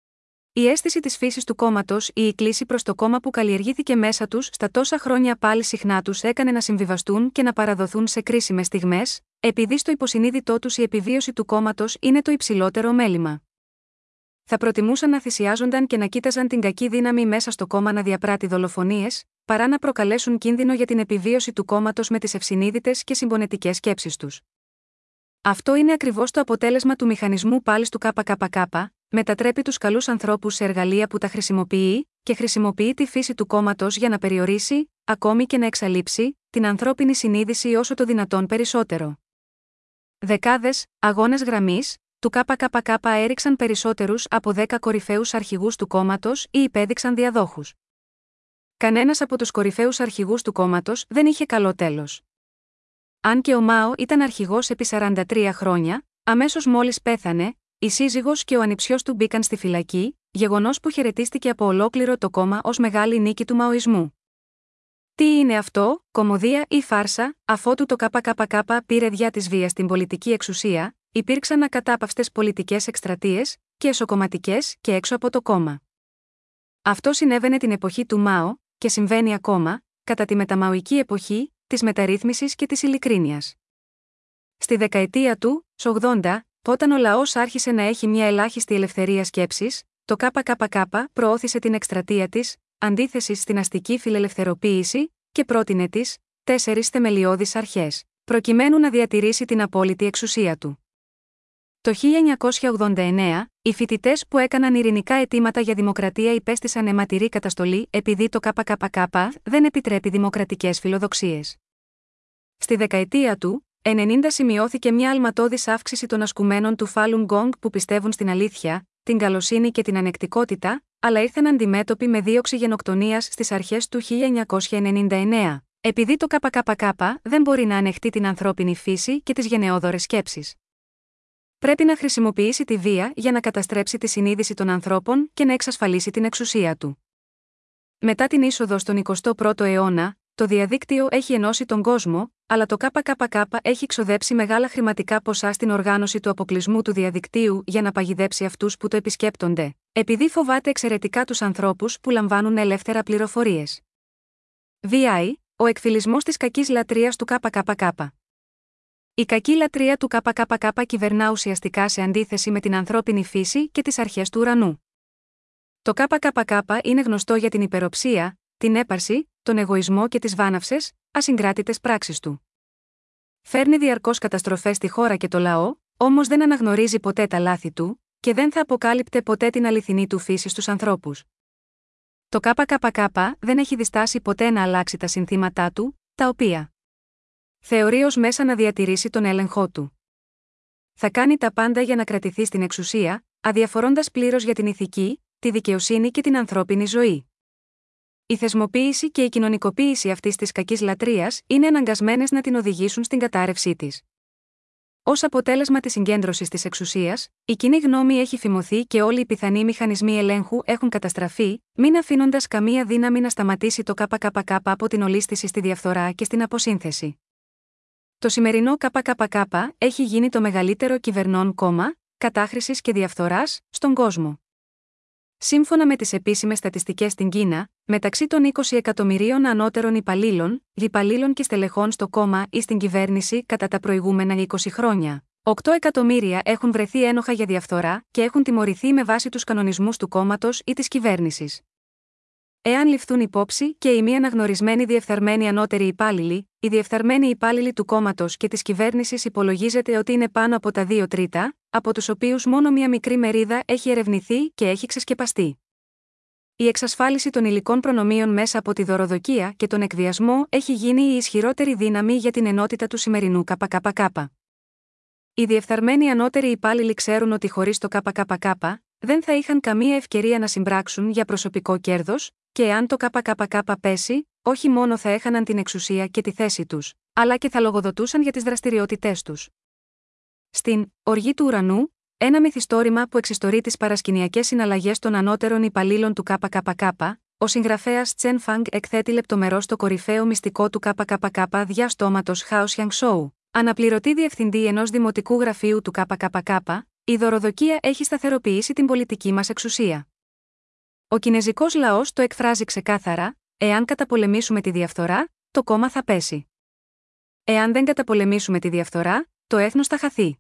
Η αίσθηση της φύσης του κόμματος ή η κλίση προς το κόμμα που καλλιεργήθηκε μέσα τους στα τόσα χρόνια πάλι συχνά τους έκανε να συμβιβαστούν και να παραδοθούν σε κρίσιμες στιγμές, επειδή στο υποσυνείδητό τους η επιβίωση του κόμματος είναι το υψηλότερο μέλημα. Θα προτιμούσαν να θυσιάζονταν και να κοίταζαν την κακή δύναμη μέσα στο κόμμα να διαπράττει δολοφονίες, παρά να προκαλέσουν κίνδυνο για την επιβίωση του κόμματος με τις ευσυνείδητες και συμπονετικές σκέψεις τους. Αυτό είναι ακριβώς το αποτέλεσμα του μηχανισμού πάλης του ΚΚΚ, μετατρέπει τους καλούς ανθρώπους σε εργαλεία που τα χρησιμοποιεί, και χρησιμοποιεί τη φύση του κόμματος για να περιορίσει, ακόμη και να εξαλείψει, την ανθρώπινη συνείδηση όσο το δυνατόν περισσότερο. Δεκάδες, αγώνες γραμμής, του ΚΚΚ έριξαν περισσότερους από δέκα κορυφαίους αρχηγούς του κόμματος ή υπέδειξαν διαδόχους. Κανένας από τους κορυφαίους αρχηγούς του κόμματος δεν είχε καλό τέλος. Αν και ο Μάο ήταν αρχηγός επί σαράντα τρία χρόνια, αμέσως μόλις πέθανε, η σύζυγος και ο ανιψιός του μπήκαν στη φυλακή, γεγονός που χαιρετίστηκε από ολόκληρο το κόμμα ως μεγάλη νίκη του μαοισμού. Τι είναι αυτό, κωμωδία ή φάρσα? Αφότου το ΚΚΚ πήρε διά της βίας την πολιτική εξουσία, υπήρξαν ακατάπαυστες πολιτικές εκστρατείες, και εσωκομματικές και έξω από το κόμμα. Αυτό συνέβαινε την εποχή του Μάο, και συμβαίνει ακόμα, κατά τη μεταμαοική εποχή, της μεταρρύθμισης και της ειλικρίνειας. Στη δεκαετία του ογδόντα, όταν ο λαός άρχισε να έχει μια ελάχιστη ελευθερία σκέψης, το ΚΚΚ προώθησε την εκστρατεία της, αντίθεσης στην αστική φιλελευθεροποίηση, και πρότεινε τις τέσσερις θεμελιώδεις αρχές, προκειμένου να διατηρήσει την απόλυτη εξουσία του. Το χίλια εννιακόσια ογδόντα εννέα, οι φοιτητές που έκαναν ειρηνικά αιτήματα για δημοκρατία υπέστησαν αιματηρή καταστολή επειδή το ΚΚΚ δεν επιτρέπει δημοκρατικές φιλοδοξίες. Στη δεκαετία του ενενήντα σημειώθηκε μια αλματώδης αύξηση των ασκουμένων του Falun Gong που πιστεύουν στην αλήθεια, την καλοσύνη και την ανεκτικότητα, αλλά ήρθαν αντιμέτωποι με δίωξη γενοκτονίας στις αρχές του χίλια εννιακόσια ενενήντα εννέα, επειδή το ΚΚΚ δεν μπορεί να ανεχτεί την ανθρώπινη φύση και τις γενναιόδωρες σκέψεις. Πρέπει να χρησιμοποιήσει τη βία για να καταστρέψει τη συνείδηση των ανθρώπων και να εξασφαλίσει την εξουσία του. Μετά την είσοδο στον εικοστό πρώτο αιώνα, το διαδίκτυο έχει ενώσει τον κόσμο, αλλά το ΚΚΚ έχει ξοδέψει μεγάλα χρηματικά ποσά στην οργάνωση του αποκλεισμού του διαδικτύου για να παγιδέψει αυτούς που το επισκέπτονται, επειδή φοβάται εξαιρετικά τους ανθρώπους που λαμβάνουν ελεύθερα πληροφορίες. βι άι, ο εκφυλισμός της κακής λατρείας του ΚΚΚ. Η κακή λατρεία του ΚΚΚ κυβερνά ουσιαστικά σε αντίθεση με την ανθρώπινη φύση και τις αρχές του ουρανού. Το ΚΚΚ είναι γνωστό για την υπεροψία, την έπαρση, τον εγωισμό και τις βάναυσες, ασυγκράτητες πράξεις του. Φέρνει διαρκώς καταστροφές στη χώρα και το λαό, όμως δεν αναγνωρίζει ποτέ τα λάθη του, και δεν θα αποκάλυπτε ποτέ την αληθινή του φύση στους ανθρώπους. Το ΚΚΚ δεν έχει διστάσει ποτέ να αλλάξει τα συνθήματά του, τα οποία θεωρεί ως μέσα να διατηρήσει τον έλεγχό του. Θα κάνει τα πάντα για να κρατηθεί στην εξουσία, αδιαφορώντας πλήρως για την ηθική, τη δικαιοσύνη και την ανθρώπινη ζωή. Η θεσμοποίηση και η κοινωνικοποίηση αυτής της κακής λατρείας είναι αναγκασμένες να την οδηγήσουν στην κατάρρευσή της. Ως αποτέλεσμα της συγκέντρωσης της εξουσίας, η κοινή γνώμη έχει φημωθεί και όλοι οι πιθανοί μηχανισμοί ελέγχου έχουν καταστραφεί, μην αφήνοντας καμία δύναμη να σταματήσει το ΚΚΚ από την ολίσθηση στη διαφθορά και στην αποσύνθεση. Το σημερινό ΚΚΚ έχει γίνει το μεγαλύτερο κυβερνών κόμμα κατάχρησης και διαφθοράς στον κόσμο. Σύμφωνα με τις επίσημες στατιστικές στην Κίνα, μεταξύ των είκοσι εκατομμυρίων ανώτερων υπαλλήλων, υπαλλήλων και στελεχών στο κόμμα ή στην κυβέρνηση κατά τα προηγούμενα είκοσι χρόνια, οκτώ εκατομμύρια έχουν βρεθεί ένοχα για διαφθορά και έχουν τιμωρηθεί με βάση τους κανονισμούς του κόμματος ή της κυβέρνησης. Εάν ληφθούν υπόψη και οι μη αναγνωρισμένοι διεφθαρμένοι ανώτεροι υπάλληλοι, οι διεφθαρμένοι υπάλληλοι του κόμματος και της κυβέρνησης υπολογίζεται ότι είναι πάνω από τα δύο τρίτα, από τους οποίους μόνο μια μικρή μερίδα έχει ερευνηθεί και έχει ξεσκεπαστεί. Η εξασφάλιση των υλικών προνομίων μέσα από τη δωροδοκία και τον εκβιασμό έχει γίνει η ισχυρότερη δύναμη για την ενότητα του σημερινού ΚΚΚ. Οι διεφθαρμένοι ανώτεροι υπάλληλοι ξέρουν ότι χωρίς το ΚΚΚ δεν θα είχαν καμία ευκαιρία να συμπράξουν για προσωπικό κέρδος, και εάν το ΚΚΚ πέσει, όχι μόνο θα έχαναν την εξουσία και τη θέση τους, αλλά και θα λογοδοτούσαν για τις δραστηριότητές τους. Στην «Οργή του ουρανού», ένα μυθιστόρημα που εξιστορεί τις παρασκηνιακές συναλλαγές των ανώτερων υπαλλήλων του ΚΚΚ, ο συγγραφέας Τσεν Φανγκ εκθέτει λεπτομερώς το κορυφαίο μυστικό του ΚΚΚ διαστόματος Χάο Σιανγκ Σόου, αναπληρωτή διευθυντή ενός δημοτικού γραφείου του ΚΚΚ. Η δωροδοκία έχει σταθεροποιήσει την πολιτική μας εξουσία. Ο κινεζικός λαός το εκφράζει ξεκάθαρα: εάν καταπολεμήσουμε τη διαφθορά, το κόμμα θα πέσει. Εάν δεν καταπολεμήσουμε τη διαφθορά, το έθνος θα χαθεί.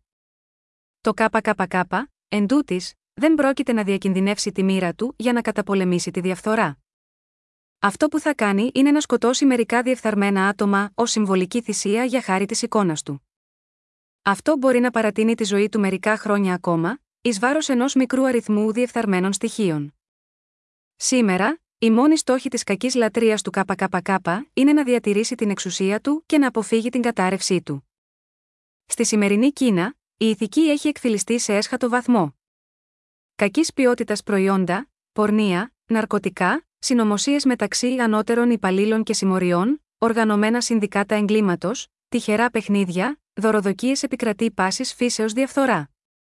Το ΚΚΚ, εντούτοις, δεν πρόκειται να διακινδυνεύσει τη μοίρα του για να καταπολεμήσει τη διαφθορά. Αυτό που θα κάνει είναι να σκοτώσει μερικά διεφθαρμένα άτομα ως συμβολική θυσία για χάρη της εικόνας του. Αυτό μπορεί να παρατείνει τη ζωή του μερικά χρόνια ακόμα, εις βάρος ενός μικρού αριθμού διεφθαρμένων στοιχείων. Σήμερα, η μόνη στόχη της κακής λατρείας του ΚΚΚ είναι να διατηρήσει την εξουσία του και να αποφύγει την κατάρρευσή του. Στη σημερινή Κίνα, η ηθική έχει εκφυλιστεί σε έσχατο βαθμό. Κακής ποιότητας προϊόντα, πορνεία, ναρκωτικά, συνωμοσίες μεταξύ ανώτερων υπαλλήλων και συμμοριών, οργανωμένα συνδικάτα εγκλήματος, τυχερά παιχνίδια, δωροδοκίες επικρατεί πάσης φύσεως διαφθορά.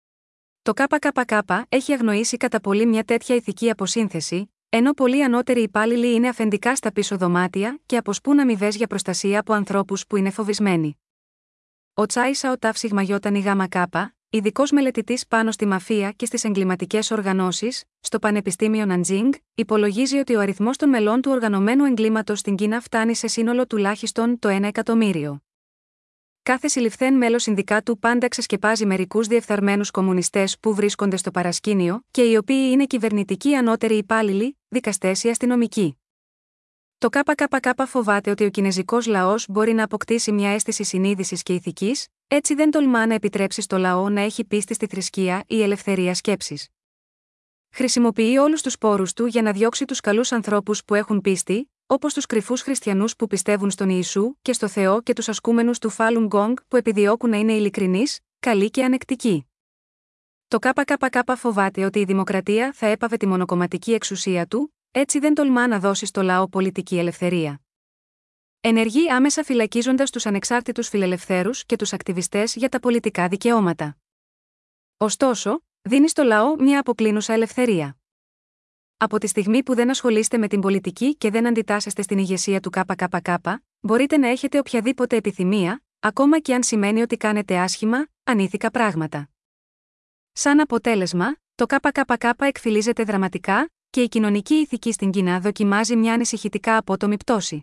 Το ΚΚΚ έχει αγνοήσει κατά πολύ μια τέτοια ηθική αποσύνθεση, ενώ πολλοί ανώτεροι υπάλληλοι είναι αφεντικά στα πίσω δωμάτια και αποσπούν αμοιβές για προστασία από ανθρώπους που είναι φοβισμένοι. Ο Τσάι Σαοτάφ Σιγμαγιώτανη ΓΚ, ειδικός μελετητής πάνω στη μαφία και στις εγκληματικές οργανώσεις, στο Πανεπιστήμιο Ναντζίνγκ, υπολογίζει ότι ο αριθμός των μελών του οργανωμένου εγκλήματος στην Κίνα φτάνει σε σύνολο τουλάχιστον το ένα εκατομμύριο. Κάθε συλληφθέν μέλος συνδικάτου πάντα ξεσκεπάζει μερικούς διεφθαρμένους κομμουνιστές που βρίσκονται στο παρασκήνιο και οι οποίοι είναι κυβερνητικοί ανώτεροι υπάλληλοι, δικαστές ή αστυνομικοί. Το ΚΚΚ φοβάται ότι ο κινεζικός λαός μπορεί να αποκτήσει μια αίσθηση συνείδησης και ηθικής, έτσι δεν τολμά να επιτρέψει στο λαό να έχει πίστη στη θρησκεία ή ελευθερία σκέψης. Χρησιμοποιεί όλους τους πόρους του για να διώξει τους καλούς ανθρώπους που έχουν πίστη, όπως τους κρυφούς χριστιανούς που πιστεύουν στον Ιησού και στο Θεό και τους ασκούμενους του Falun Gong που επιδιώκουν να είναι ειλικρινείς, καλοί και ανεκτικοί. Το ΚΚΚ φοβάται ότι η δημοκρατία θα έπαβε τη μονοκομματική εξουσία του, έτσι δεν τολμά να δώσει στο λαό πολιτική ελευθερία. Ενεργεί άμεσα φυλακίζοντας τους ανεξάρτητους φιλελευθέρους και τους ακτιβιστές για τα πολιτικά δικαιώματα. Ωστόσο, δίνει στο λαό μια αποκλίνουσα ελευθερία. Από τη στιγμή που δεν ασχολείστε με την πολιτική και δεν αντιτάσσεστε στην ηγεσία του ΚΚΚ, μπορείτε να έχετε οποιαδήποτε επιθυμία, ακόμα και αν σημαίνει ότι κάνετε άσχημα, ανήθικα πράγματα. Σαν αποτέλεσμα, το ΚΚΚ εκφυλίζεται δραματικά και η κοινωνική ηθική στην Κίνα δοκιμάζει μια ανησυχητικά απότομη πτώση.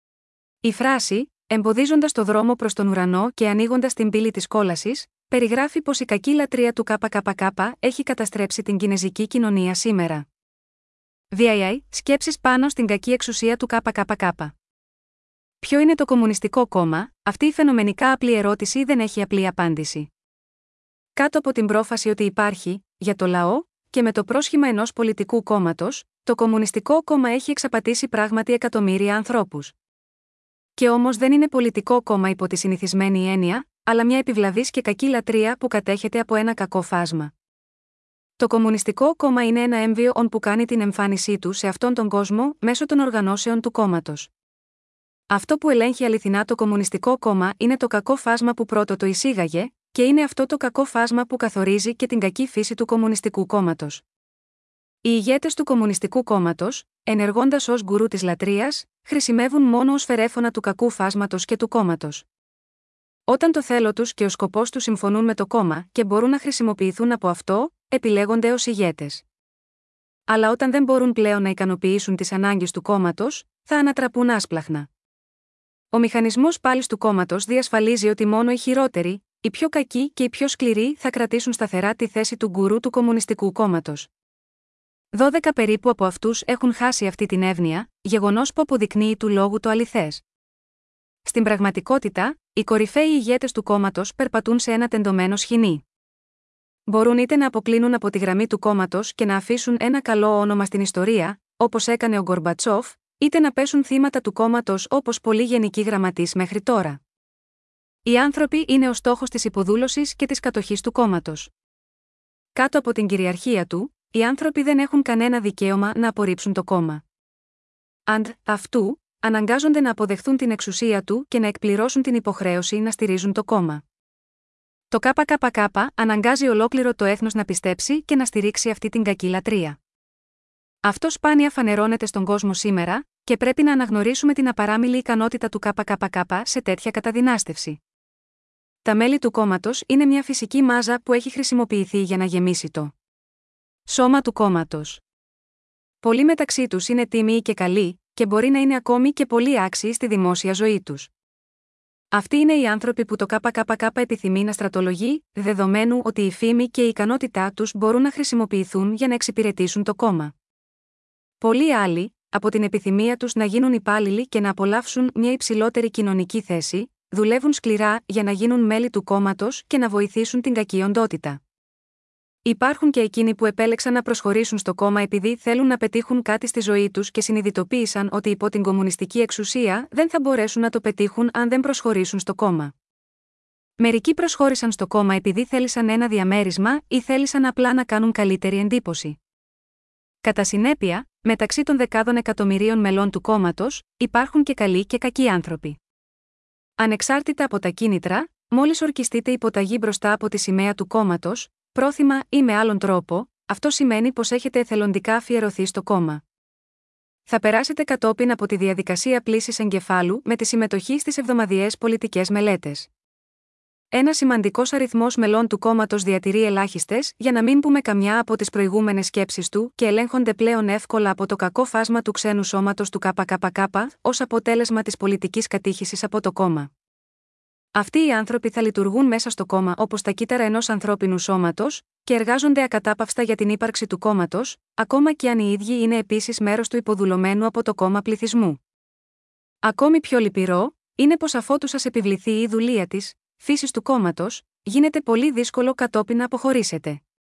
Η φράση «εμποδίζοντας το δρόμο προς τον ουρανό και ανοίγοντας την πύλη της κόλασης» περιγράφει πως η κακή λατρεία του ΚΚΚ έχει καταστρέψει την κινεζική κοινωνία σήμερα. βι άι άι, σκέψεις πάνω στην κακή εξουσία του ΚΚΚ. Ποιο είναι το Κομμουνιστικό Κόμμα? Αυτή η φαινομενικά απλή ερώτηση δεν έχει απλή απάντηση. Κάτω από την πρόφαση ότι υπάρχει, για το λαό, και με το πρόσχημα ενός πολιτικού κόμματος, το Κομμουνιστικό Κόμμα έχει εξαπατήσει πράγματι εκατομμύρια ανθρώπους. Και όμως δεν είναι πολιτικό κόμμα υπό τη συνηθισμένη έννοια, αλλά μια επιβλαβής και κακή λατρεία που κατέχεται από ένα κακό φάσμα. Το Κομμουνιστικό Κόμμα είναι ένα έμβιο ον που κάνει την εμφάνισή του σε αυτόν τον κόσμο μέσω των οργανώσεων του κόμματος. Αυτό που ελέγχει αληθινά το Κομμουνιστικό Κόμμα είναι το κακό φάσμα που πρώτο το εισήγαγε, και είναι αυτό το κακό φάσμα που καθορίζει και την κακή φύση του Κομμουνιστικού Κόμματος. Οι ηγέτες του Κομμουνιστικού Κόμματος, ενεργώντας ως γκουρού της λατρείας, χρησιμεύουν μόνο ως φερέφωνα του κακού φάσματος και του κόμματος. Όταν το θέλω τους και ο σκοπός τους συμφωνούν με το κόμμα και μπορούν να χρησιμοποιηθούν από αυτό, επιλέγονται ως ηγέτες. Αλλά όταν δεν μπορούν πλέον να ικανοποιήσουν τις ανάγκες του κόμματος, θα ανατραπούν άσπλαχνα. Ο μηχανισμός πάλης του κόμματος διασφαλίζει ότι μόνο οι χειρότεροι, οι πιο κακοί και οι πιο σκληροί θα κρατήσουν σταθερά τη θέση του γκουρού του Κομμουνιστικού Κόμματος. Δώδεκα περίπου από αυτούς έχουν χάσει αυτή την εύνοια, γεγονός που αποδεικνύει του λόγου το αληθές. Στην πραγματικότητα, οι κορυφαίοι ηγέτες του κόμματος περπατούν σε ένα τεντωμένο σχοινί. Μπορούν είτε να αποκλίνουν από τη γραμμή του κόμματος και να αφήσουν ένα καλό όνομα στην ιστορία, όπως έκανε ο Γκορμπατσόφ, είτε να πέσουν θύματα του κόμματος όπως πολλοί γενικοί γραμματείς μέχρι τώρα. Οι άνθρωποι είναι ο στόχος της υποδούλωσης και της κατοχής του κόμματος. Κάτω από την κυριαρχία του, οι άνθρωποι δεν έχουν κανένα δικαίωμα να απορρίψουν το κόμμα. Αντ' αυτού, αναγκάζονται να αποδεχθούν την εξουσία του και να εκπληρώσουν την υποχρέωση να στηρίζουν το κόμμα. Το ΚΚΚ αναγκάζει ολόκληρο το έθνος να πιστέψει και να στηρίξει αυτή την κακή λατρεία. Αυτό σπάνια φανερώνεται στον κόσμο σήμερα, και πρέπει να αναγνωρίσουμε την απαράμιλη ικανότητα του ΚΚΚ σε τέτοια καταδυνάστευση. Τα μέλη του κόμματος είναι μια φυσική μάζα που έχει χρησιμοποιηθεί για να γεμίσει το σώμα του κόμματος. Πολλοί μεταξύ τους είναι τίμιοι και καλοί, και μπορεί να είναι ακόμη και πολύ άξιοι στη δημόσια ζωή τους. Αυτοί είναι οι άνθρωποι που το ΚΚΚ επιθυμεί να στρατολογεί, δεδομένου ότι η φήμη και η ικανότητά τους μπορούν να χρησιμοποιηθούν για να εξυπηρετήσουν το κόμμα. Πολλοί άλλοι, από την επιθυμία τους να γίνουν υπάλληλοι και να απολαύσουν μια υψηλότερη κοινωνική θέση, δουλεύουν σκληρά για να γίνουν μέλη του κόμματος και να βοηθήσουν την κακή οντότητα. Υπάρχουν και εκείνοι που επέλεξαν να προσχωρήσουν στο κόμμα επειδή θέλουν να πετύχουν κάτι στη ζωή τους και συνειδητοποίησαν ότι υπό την κομμουνιστική εξουσία δεν θα μπορέσουν να το πετύχουν αν δεν προσχωρήσουν στο κόμμα. Μερικοί προσχώρησαν στο κόμμα επειδή θέλησαν ένα διαμέρισμα ή θέλησαν απλά να κάνουν καλύτερη εντύπωση. Κατά συνέπεια, μεταξύ των δεκάδων εκατομμυρίων μελών του κόμματος, υπάρχουν και καλοί και κακοί άνθρωποι. Ανεξάρτητα από τα κίνητρα, μόλις ορκιστείτε υποταγή μπροστά από τη σημαία του κόμματος, πρόθυμα ή με άλλον τρόπο, αυτό σημαίνει πως έχετε εθελοντικά αφιερωθεί στο κόμμα. Θα περάσετε κατόπιν από τη διαδικασία πλύσης εγκεφάλου με τη συμμετοχή στις εβδομαδιαίες πολιτικές μελέτες. Ένα σημαντικός αριθμός μελών του κόμματος διατηρεί ελάχιστες, για να μην πούμε καμιά από τις προηγούμενες σκέψεις του, και ελέγχονται πλέον εύκολα από το κακό φάσμα του ξένου σώματος του ΚΚΚ, ως αποτέλεσμα της πολιτικής κατήχησης από το κόμμα. Αυτοί οι άνθρωποι θα λειτουργούν μέσα στο κόμμα όπως τα κύτταρα ενός ανθρώπινου σώματος, και εργάζονται ακατάπαυστα για την ύπαρξη του κόμματος, ακόμα και αν οι ίδιοι είναι επίσης μέρος του υποδουλωμένου από το κόμμα πληθυσμού. Ακόμη πιο λυπηρό, είναι πως αφότου σας επιβληθεί η δουλεία της φύσης του κόμματος, γίνεται πολύ δύσκολο κατόπιν να αποχωρήσετε.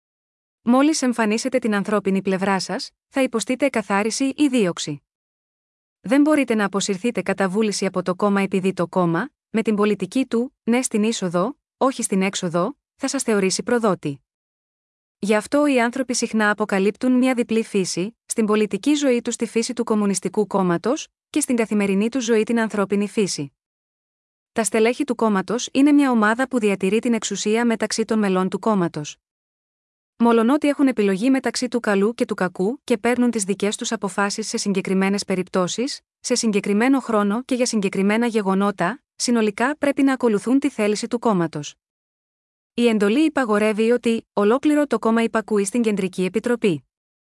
Μόλις εμφανίσετε την ανθρώπινη πλευρά σας, θα υποστείτε εκαθάριση ή δίωξη. Δεν μπορείτε να αποσυρθείτε κατά βούληση από το κόμμα επειδή το κόμμα, με την πολιτική του, ναι στην είσοδο, όχι στην έξοδο, θα σας θεωρήσει προδότη. Γι' αυτό οι άνθρωποι συχνά αποκαλύπτουν μια διπλή φύση, στην πολιτική ζωή τους τη φύση του Κομμουνιστικού Κόμματος, και στην καθημερινή του ζωή την ανθρώπινη φύση. Τα στελέχη του κόμματος είναι μια ομάδα που διατηρεί την εξουσία μεταξύ των μελών του κόμματος. Μολονότι έχουν επιλογή μεταξύ του καλού και του κακού και παίρνουν τις δικές τους αποφάσεις σε συγκεκριμένες περιπτώσεις, σε συγκεκριμένο χρόνο και για συγκεκριμένα γεγονότα, συνολικά πρέπει να ακολουθούν τη θέληση του κόμματος. Η εντολή υπαγορεύει ότι ολόκληρο το κόμμα υπακούει στην Κεντρική Επιτροπή.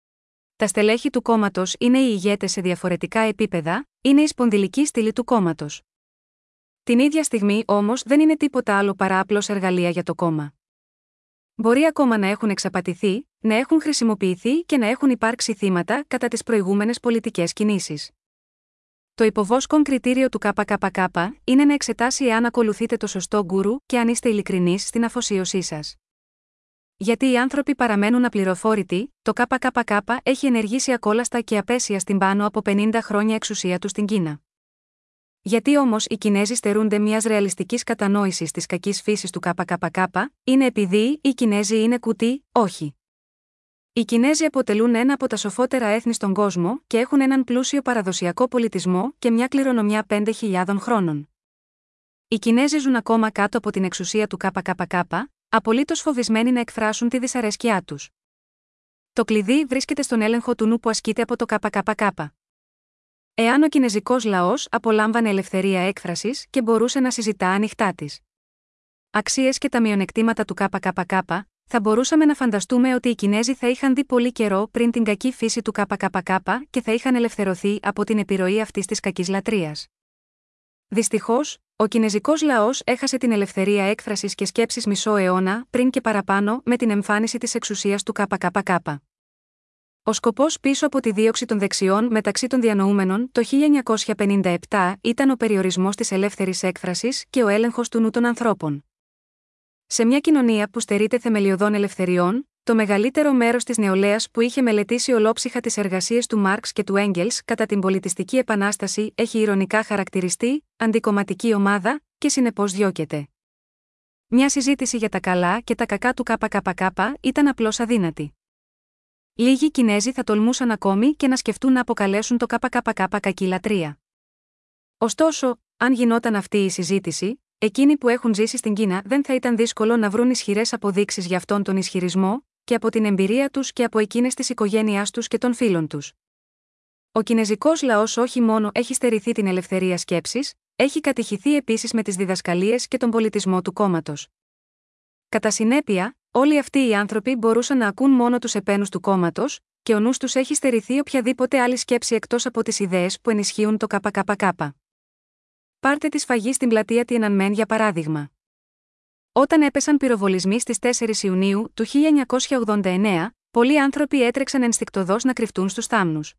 Τα στελέχη του κόμματος είναι οι ηγέτες σε διαφορετικά επίπεδα, είναι η σπονδυλική στήλη του κόμματος. Την ίδια στιγμή όμως δεν είναι τίποτα άλλο παρά απλώς εργαλεία για το κόμμα. Μπορεί ακόμα να έχουν εξαπατηθεί, να έχουν χρησιμοποιηθεί και να έχουν υπάρξει θύματα κατά τις προηγούμενες πολιτικές κινήσεις. Το υποβόσκον κριτήριο του ΚΚΚ είναι να εξετάσει εάν ακολουθείτε το σωστό γκουρου και αν είστε ειλικρινείς στην αφοσίωσή σας. Γιατί οι άνθρωποι παραμένουν απληροφόρητοι, το ΚΚΚ έχει ενεργήσει ακόλαστα και απέσια στην πάνω από πενήντα χρόνια εξουσία του στην Κίνα. Γιατί όμως οι Κινέζοι στερούνται μιας ρεαλιστικής κατανόησης της κακής φύσης του ΚΚΚ, είναι επειδή οι Κινέζοι είναι κουτί, όχι. Οι Κινέζοι αποτελούν ένα από τα σοφότερα έθνη στον κόσμο και έχουν έναν πλούσιο παραδοσιακό πολιτισμό και μια κληρονομιά πέντε χιλιάδων χρόνων. Οι Κινέζοι ζουν ακόμα κάτω από την εξουσία του ΚΚΚ, απολύτως φοβισμένοι να εκφράσουν τη δυσαρέσκειά τους. Το κλειδί βρίσκεται στον έλεγχο του νου που ασκείται από το ΚΚΚ. Εάν ο κινεζικός λαός απολάμβανε ελευθερία έκφρασης και μπορούσε να συζητά ανοιχτά τις αξίες και τα μειονεκτήματα του ΚΚΚ, θα μπορούσαμε να φανταστούμε ότι οι Κινέζοι θα είχαν δει πολύ καιρό πριν την κακή φύση του ΚΚΚ και θα είχαν ελευθερωθεί από την επιρροή αυτής της κακής λατρείας. Δυστυχώς, ο κινεζικός λαός έχασε την ελευθερία έκφρασης και σκέψης μισό αιώνα πριν και παραπάνω με την εμφάνιση της εξουσίας του ΚΚΚ. Ο σκοπός πίσω από τη δίωξη των δεξιών μεταξύ των διανοούμενων το χίλια εννιακόσια πενήντα επτά ήταν ο περιορισμός της ελεύθερης έκφρασης και ο έλεγχος του νου των ανθρώπων. Σε μια κοινωνία που στερείται θεμελιωδών ελευθεριών, το μεγαλύτερο μέρος της νεολαίας που είχε μελετήσει ολόψυχα τις εργασίες του Μάρξ και του Έγγελς κατά την πολιτιστική επανάσταση έχει ηρωνικά χαρακτηριστεί αντικομματική ομάδα και συνεπώς διώκεται. Μια συζήτηση για τα καλά και τα κακά του ΚΚΚ ήταν απλώς αδύνατη. Λίγοι Κινέζοι θα τολμούσαν ακόμη και να σκεφτούν να αποκαλέσουν το ΚΚΚ κακή λατρεία. Ωστόσο, αν γινόταν αυτή η συζήτηση, εκείνοι που έχουν ζήσει στην Κίνα δεν θα ήταν δύσκολο να βρουν ισχυρές αποδείξεις για αυτόν τον ισχυρισμό, και από την εμπειρία τους και από εκείνες της οικογένειάς τους και των φίλων τους. Ο κινεζικός λαός όχι μόνο έχει στερηθεί την ελευθερία σκέψης, έχει κατηχηθεί επίσης με τις διδασκαλίες και τον πολιτισμό του κόμματος. Κατά συνέπεια, όλοι αυτοί οι άνθρωποι μπορούσαν να ακούν μόνο τους επένους του κόμματος, και ο νους τους έχει στερηθεί οποιαδήποτε άλλη σκέψη εκτός από τις ιδέες που ενισχύουν το ΚΚΚ. Πάρτε τη σφαγή στην πλατεία Τιενανμέν για παράδειγμα. Όταν έπεσαν πυροβολισμοί στις τέσσερις Ιουνίου του χίλια εννιακόσια ογδόντα εννέα, πολλοί άνθρωποι έτρεξαν ενστικτωδώς να κρυφτούν στους θάμνους.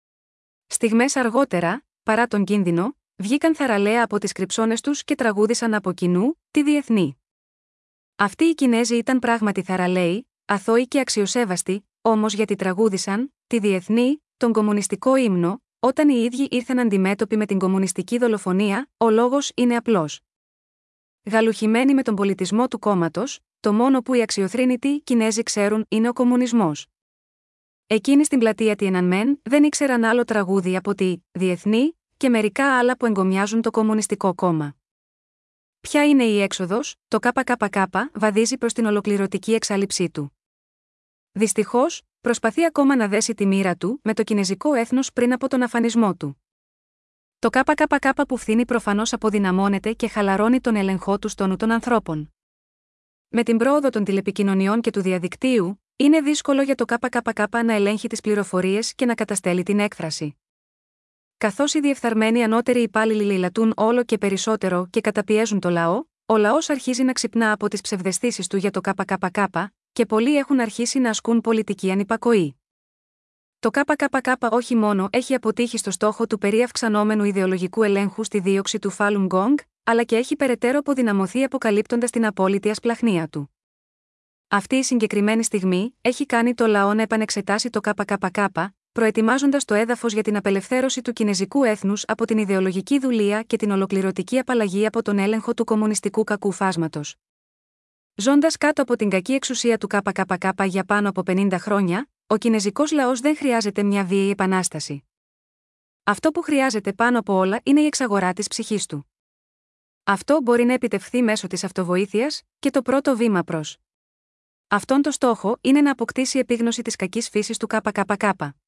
Στιγμές αργότερα, παρά τον κίνδυνο, βγήκαν θαραλέα από τις κρυψώνες τους και τραγούδισαν από κοινού τη διεθνή. Αυτοί οι Κινέζοι ήταν πράγματι θαραλέοι, αθώοι και αξιοσέβαστοι, όμως γιατί τραγούδισαν τη διεθνή, τον κομμουνιστικό ύμνο, όταν οι ίδιοι ήρθαν αντιμέτωποι με την κομμουνιστική δολοφονία, ο λόγος είναι απλός. Γαλουχημένοι με τον πολιτισμό του κόμματος, το μόνο που οι αξιοθρήνητοι Κινέζοι ξέρουν είναι ο κομμουνισμός. Εκείνοι στην πλατεία Τιενανμέν δεν ήξεραν άλλο τραγούδι από τη διεθνή και μερικά άλλα που εγκομιάζουν το Κομμουνιστικό Κόμμα. Ποια είναι η έξοδος? Το ΚΚΚ βαδίζει προς την ολοκληρωτική εξάλειψή του. Δυστυχώς, προσπαθεί ακόμα να δέσει τη μοίρα του με το κινεζικό έθνος πριν από τον αφανισμό του. Το ΚΚΚ που φθήνει προφανώς αποδυναμώνεται και χαλαρώνει τον έλεγχό του στο νου των ανθρώπων. Με την πρόοδο των τηλεπικοινωνιών και του διαδικτύου, είναι δύσκολο για το ΚΚΚ να ελέγχει τις πληροφορίες και να καταστέλει την έκφραση. Καθώς οι διεφθαρμένοι ανώτεροι υπάλληλοι λαιλατούν όλο και περισσότερο και καταπιέζουν το λαό, ο λαός αρχίζει να ξυπνά από τις ψευδαισθήσεις του για το ΚΚΚ, και πολλοί έχουν αρχίσει να ασκούν πολιτική ανυπακοή. Το ΚΚΚ όχι μόνο έχει αποτύχει στο στόχο του περί αυξανόμενου ιδεολογικού ελέγχου στη δίωξη του Falun Gong, αλλά και έχει περαιτέρω αποδυναμωθεί αποκαλύπτοντας την απόλυτη ασπλαχνία του. Αυτή η συγκεκριμένη στιγμή έχει κάνει το λαό να επανεξετάσει το ΚΚΚ, προετοιμάζοντας το έδαφος για την απελευθέρωση του κινεζικού έθνους από την ιδεολογική δουλεία και την ολοκληρωτική απαλλαγή από τον έλεγχο του κομμουνιστικού κακού φάσματος. Ζώντας κάτω από την κακή εξουσία του ΚΚΚ για πάνω από πενήντα χρόνια, ο κινεζικός λαός δεν χρειάζεται μια βίαιη επανάσταση. Αυτό που χρειάζεται πάνω από όλα είναι η εξαγορά της ψυχής του. Αυτό μπορεί να επιτευχθεί μέσω της αυτοβοήθειας, και το πρώτο βήμα προς αυτόν το στόχο είναι να αποκτήσει επίγνωση της κακής φύσης του ΚΚΚ.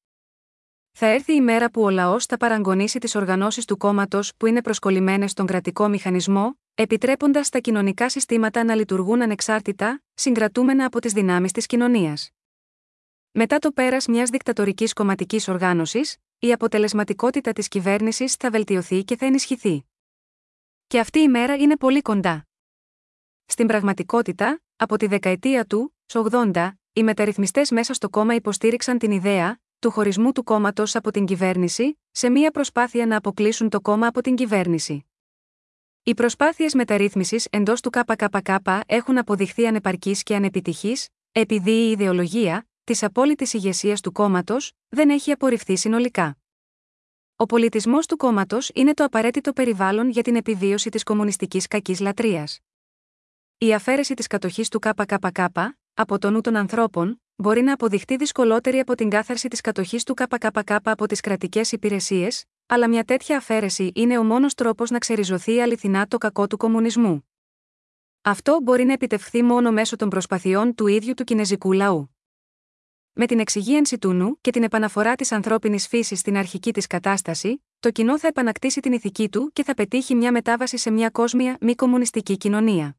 Θα έρθει η μέρα που ο λαός θα παραγωνίσει τις οργανώσεις του κόμματος που είναι προσκολλημένες στον κρατικό μηχανισμό, επιτρέποντας τα κοινωνικά συστήματα να λειτουργούν ανεξάρτητα, συγκρατούμενα από τις δυνάμεις της κοινωνίας. Μετά το πέρας μιας δικτατορικής κομματικής οργάνωσης, η αποτελεσματικότητα της κυβέρνησης θα βελτιωθεί και θα ενισχυθεί. Και αυτή η μέρα είναι πολύ κοντά. Στην πραγματικότητα, από τη δεκαετία του ογδόντα, οι μεταρρυθμιστές μέσα στο κόμμα υποστήριξαν την ιδέα του χωρισμού του κόμματος από την κυβέρνηση, σε μια προσπάθεια να αποκλείσουν το κόμμα από την κυβέρνηση. Οι προσπάθειες μεταρρύθμισης εντός του ΚΚΚ έχουν αποδειχθεί ανεπαρκείς και ανεπιτυχείς, επειδή η ιδεολογία της απόλυτης ηγεσίας του κόμματος δεν έχει απορριφθεί συνολικά. Ο πολιτισμός του κόμματος είναι το απαραίτητο περιβάλλον για την επιβίωση της κομμουνιστικής κακής λατρείας. Η αφαίρεση της κατοχής του ΚΚΚ από το νου των ανθρώπων μπορεί να αποδειχτεί δυσκολότερη από την κάθαρση της κατοχής του ΚΚΚ από τις κρατικές υπηρεσίες, αλλά μια τέτοια αφαίρεση είναι ο μόνος τρόπος να ξεριζωθεί αληθινά το κακό του κομμουνισμού. Αυτό μπορεί να επιτευχθεί μόνο μέσω των προσπαθειών του ίδιου του κινεζικού λαού. Με την εξυγίανση του νου και την επαναφορά της ανθρώπινης φύσης στην αρχική της κατάσταση, το κοινό θα επανακτήσει την ηθική του και θα πετύχει μια μετάβαση σε μια κόσμια μη κομμουνιστική κοινωνία.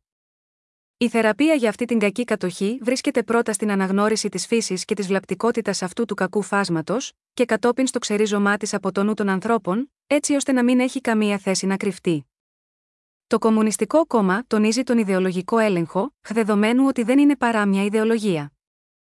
Η θεραπεία για αυτή την κακή κατοχή βρίσκεται πρώτα στην αναγνώριση της φύσης και της βλαπτικότητας αυτού του κακού φάσματος, και κατόπιν στο ξερίζωμά της από το νου των ανθρώπων, έτσι ώστε να μην έχει καμία θέση να κρυφτεί. Το Κομμουνιστικό Κόμμα τονίζει τον ιδεολογικό έλεγχο, δεδομένου ότι δεν είναι παρά μια ιδεολογία.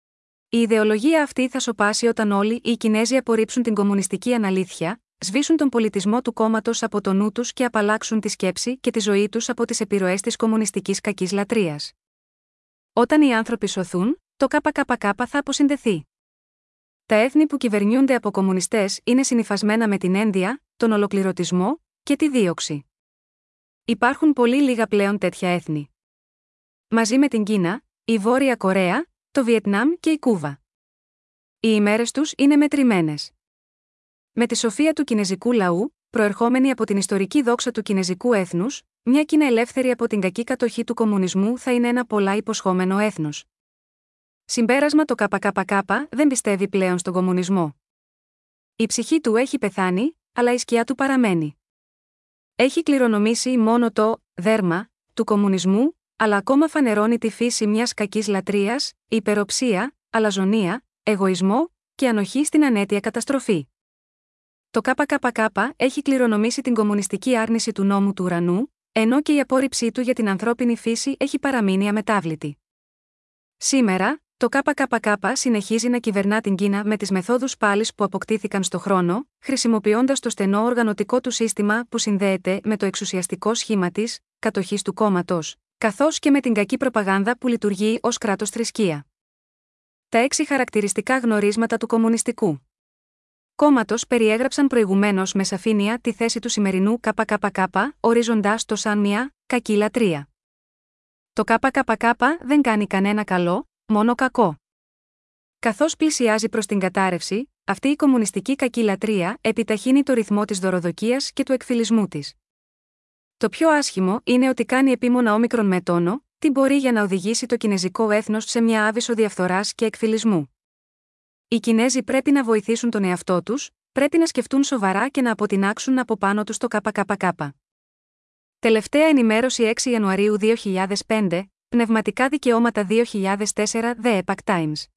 Η ιδεολογία αυτή θα σωπάσει όταν όλοι οι Κινέζοι απορρίψουν την κομμουνιστική αναλήθεια, σβήσουν τον πολιτισμό του κόμματος από το νου τους και απαλλάξουν τη σκέψη και τη ζωή τους από τις επιρροές της κομμουνιστικής κακής λατρείας. Όταν οι άνθρωποι σωθούν, το ΚΚΚ θα αποσυνδεθεί. Τα έθνη που κυβερνιούνται από κομμουνιστές είναι συνυφασμένα με την ένδια, τον ολοκληρωτισμό και τη δίωξη. Υπάρχουν πολύ λίγα πλέον τέτοια έθνη. Μαζί με την Κίνα, η Βόρεια Κορέα, το Βιετνάμ και η Κούβα. Οι ημέρες τους είναι μετρημένες. Με τη σοφία του κινεζικού λαού, προερχόμενη από την ιστορική δόξα του κινεζικού έθνους, μια Κίνα ελεύθερη από την κακή κατοχή του κομμουνισμού θα είναι ένα πολλά υποσχόμενο έθνος. Συμπέρασμα: το ΚΚΚ δεν πιστεύει πλέον στον κομμουνισμό. Η ψυχή του έχει πεθάνει, αλλά η σκιά του παραμένει. Έχει κληρονομήσει μόνο το δέρμα του κομμουνισμού, αλλά ακόμα φανερώνει τη φύση μιας κακής λατρείας, υπεροψία, αλαζονία, εγωισμό και ανοχή στην ανέτεια καταστροφή. Το ΚΚΚ έχει κληρονομήσει την κομμουνιστική άρνηση του νόμου του ουρανού, ενώ και η απόρριψή του για την ανθρώπινη φύση έχει παραμείνει αμετάβλητη. Σήμερα, το ΚΚΚ συνεχίζει να κυβερνά την Κίνα με τις μεθόδους πάλης που αποκτήθηκαν στο χρόνο, χρησιμοποιώντας το στενό οργανωτικό του σύστημα που συνδέεται με το εξουσιαστικό σχήμα της κατοχής του κόμματος, καθώς και με την κακή προπαγάνδα που λειτουργεί ως κράτος θρησκεία. Τα έξι χαρακτηριστικά γνωρίσματα του κομμουνιστικού κόμματος περιέγραψαν προηγουμένως με σαφήνεια τη θέση του σημερινού ΚΚΚ, ορίζοντάς το σαν μια κακή λατρεία. Το ΚΚΚ δεν κάνει κανένα καλό, μόνο κακό. Καθώς πλησιάζει προς την κατάρρευση, αυτή η κομμουνιστική κακή λατρεία επιταχύνει το ρυθμό της δωροδοκίας και του εκφυλισμού της. Το πιο άσχημο είναι ότι κάνει επίμονα όμικρον με τόνο, τι μπορεί για να οδηγήσει το κινεζικό έθνος σε μια άβυσσο διαφθοράς και εκφυλισμού. Οι Κινέζοι πρέπει να βοηθήσουν τον εαυτό τους, πρέπει να σκεφτούν σοβαρά και να αποτινάξουν από πάνω τους το ΚΚΚ. Τελευταία ενημέρωση έξι Ιανουαρίου δύο χιλιάδες πέντε, Πνευματικά δικαιώματα δύο χιλιάδες τέσσερα The Epoch Times.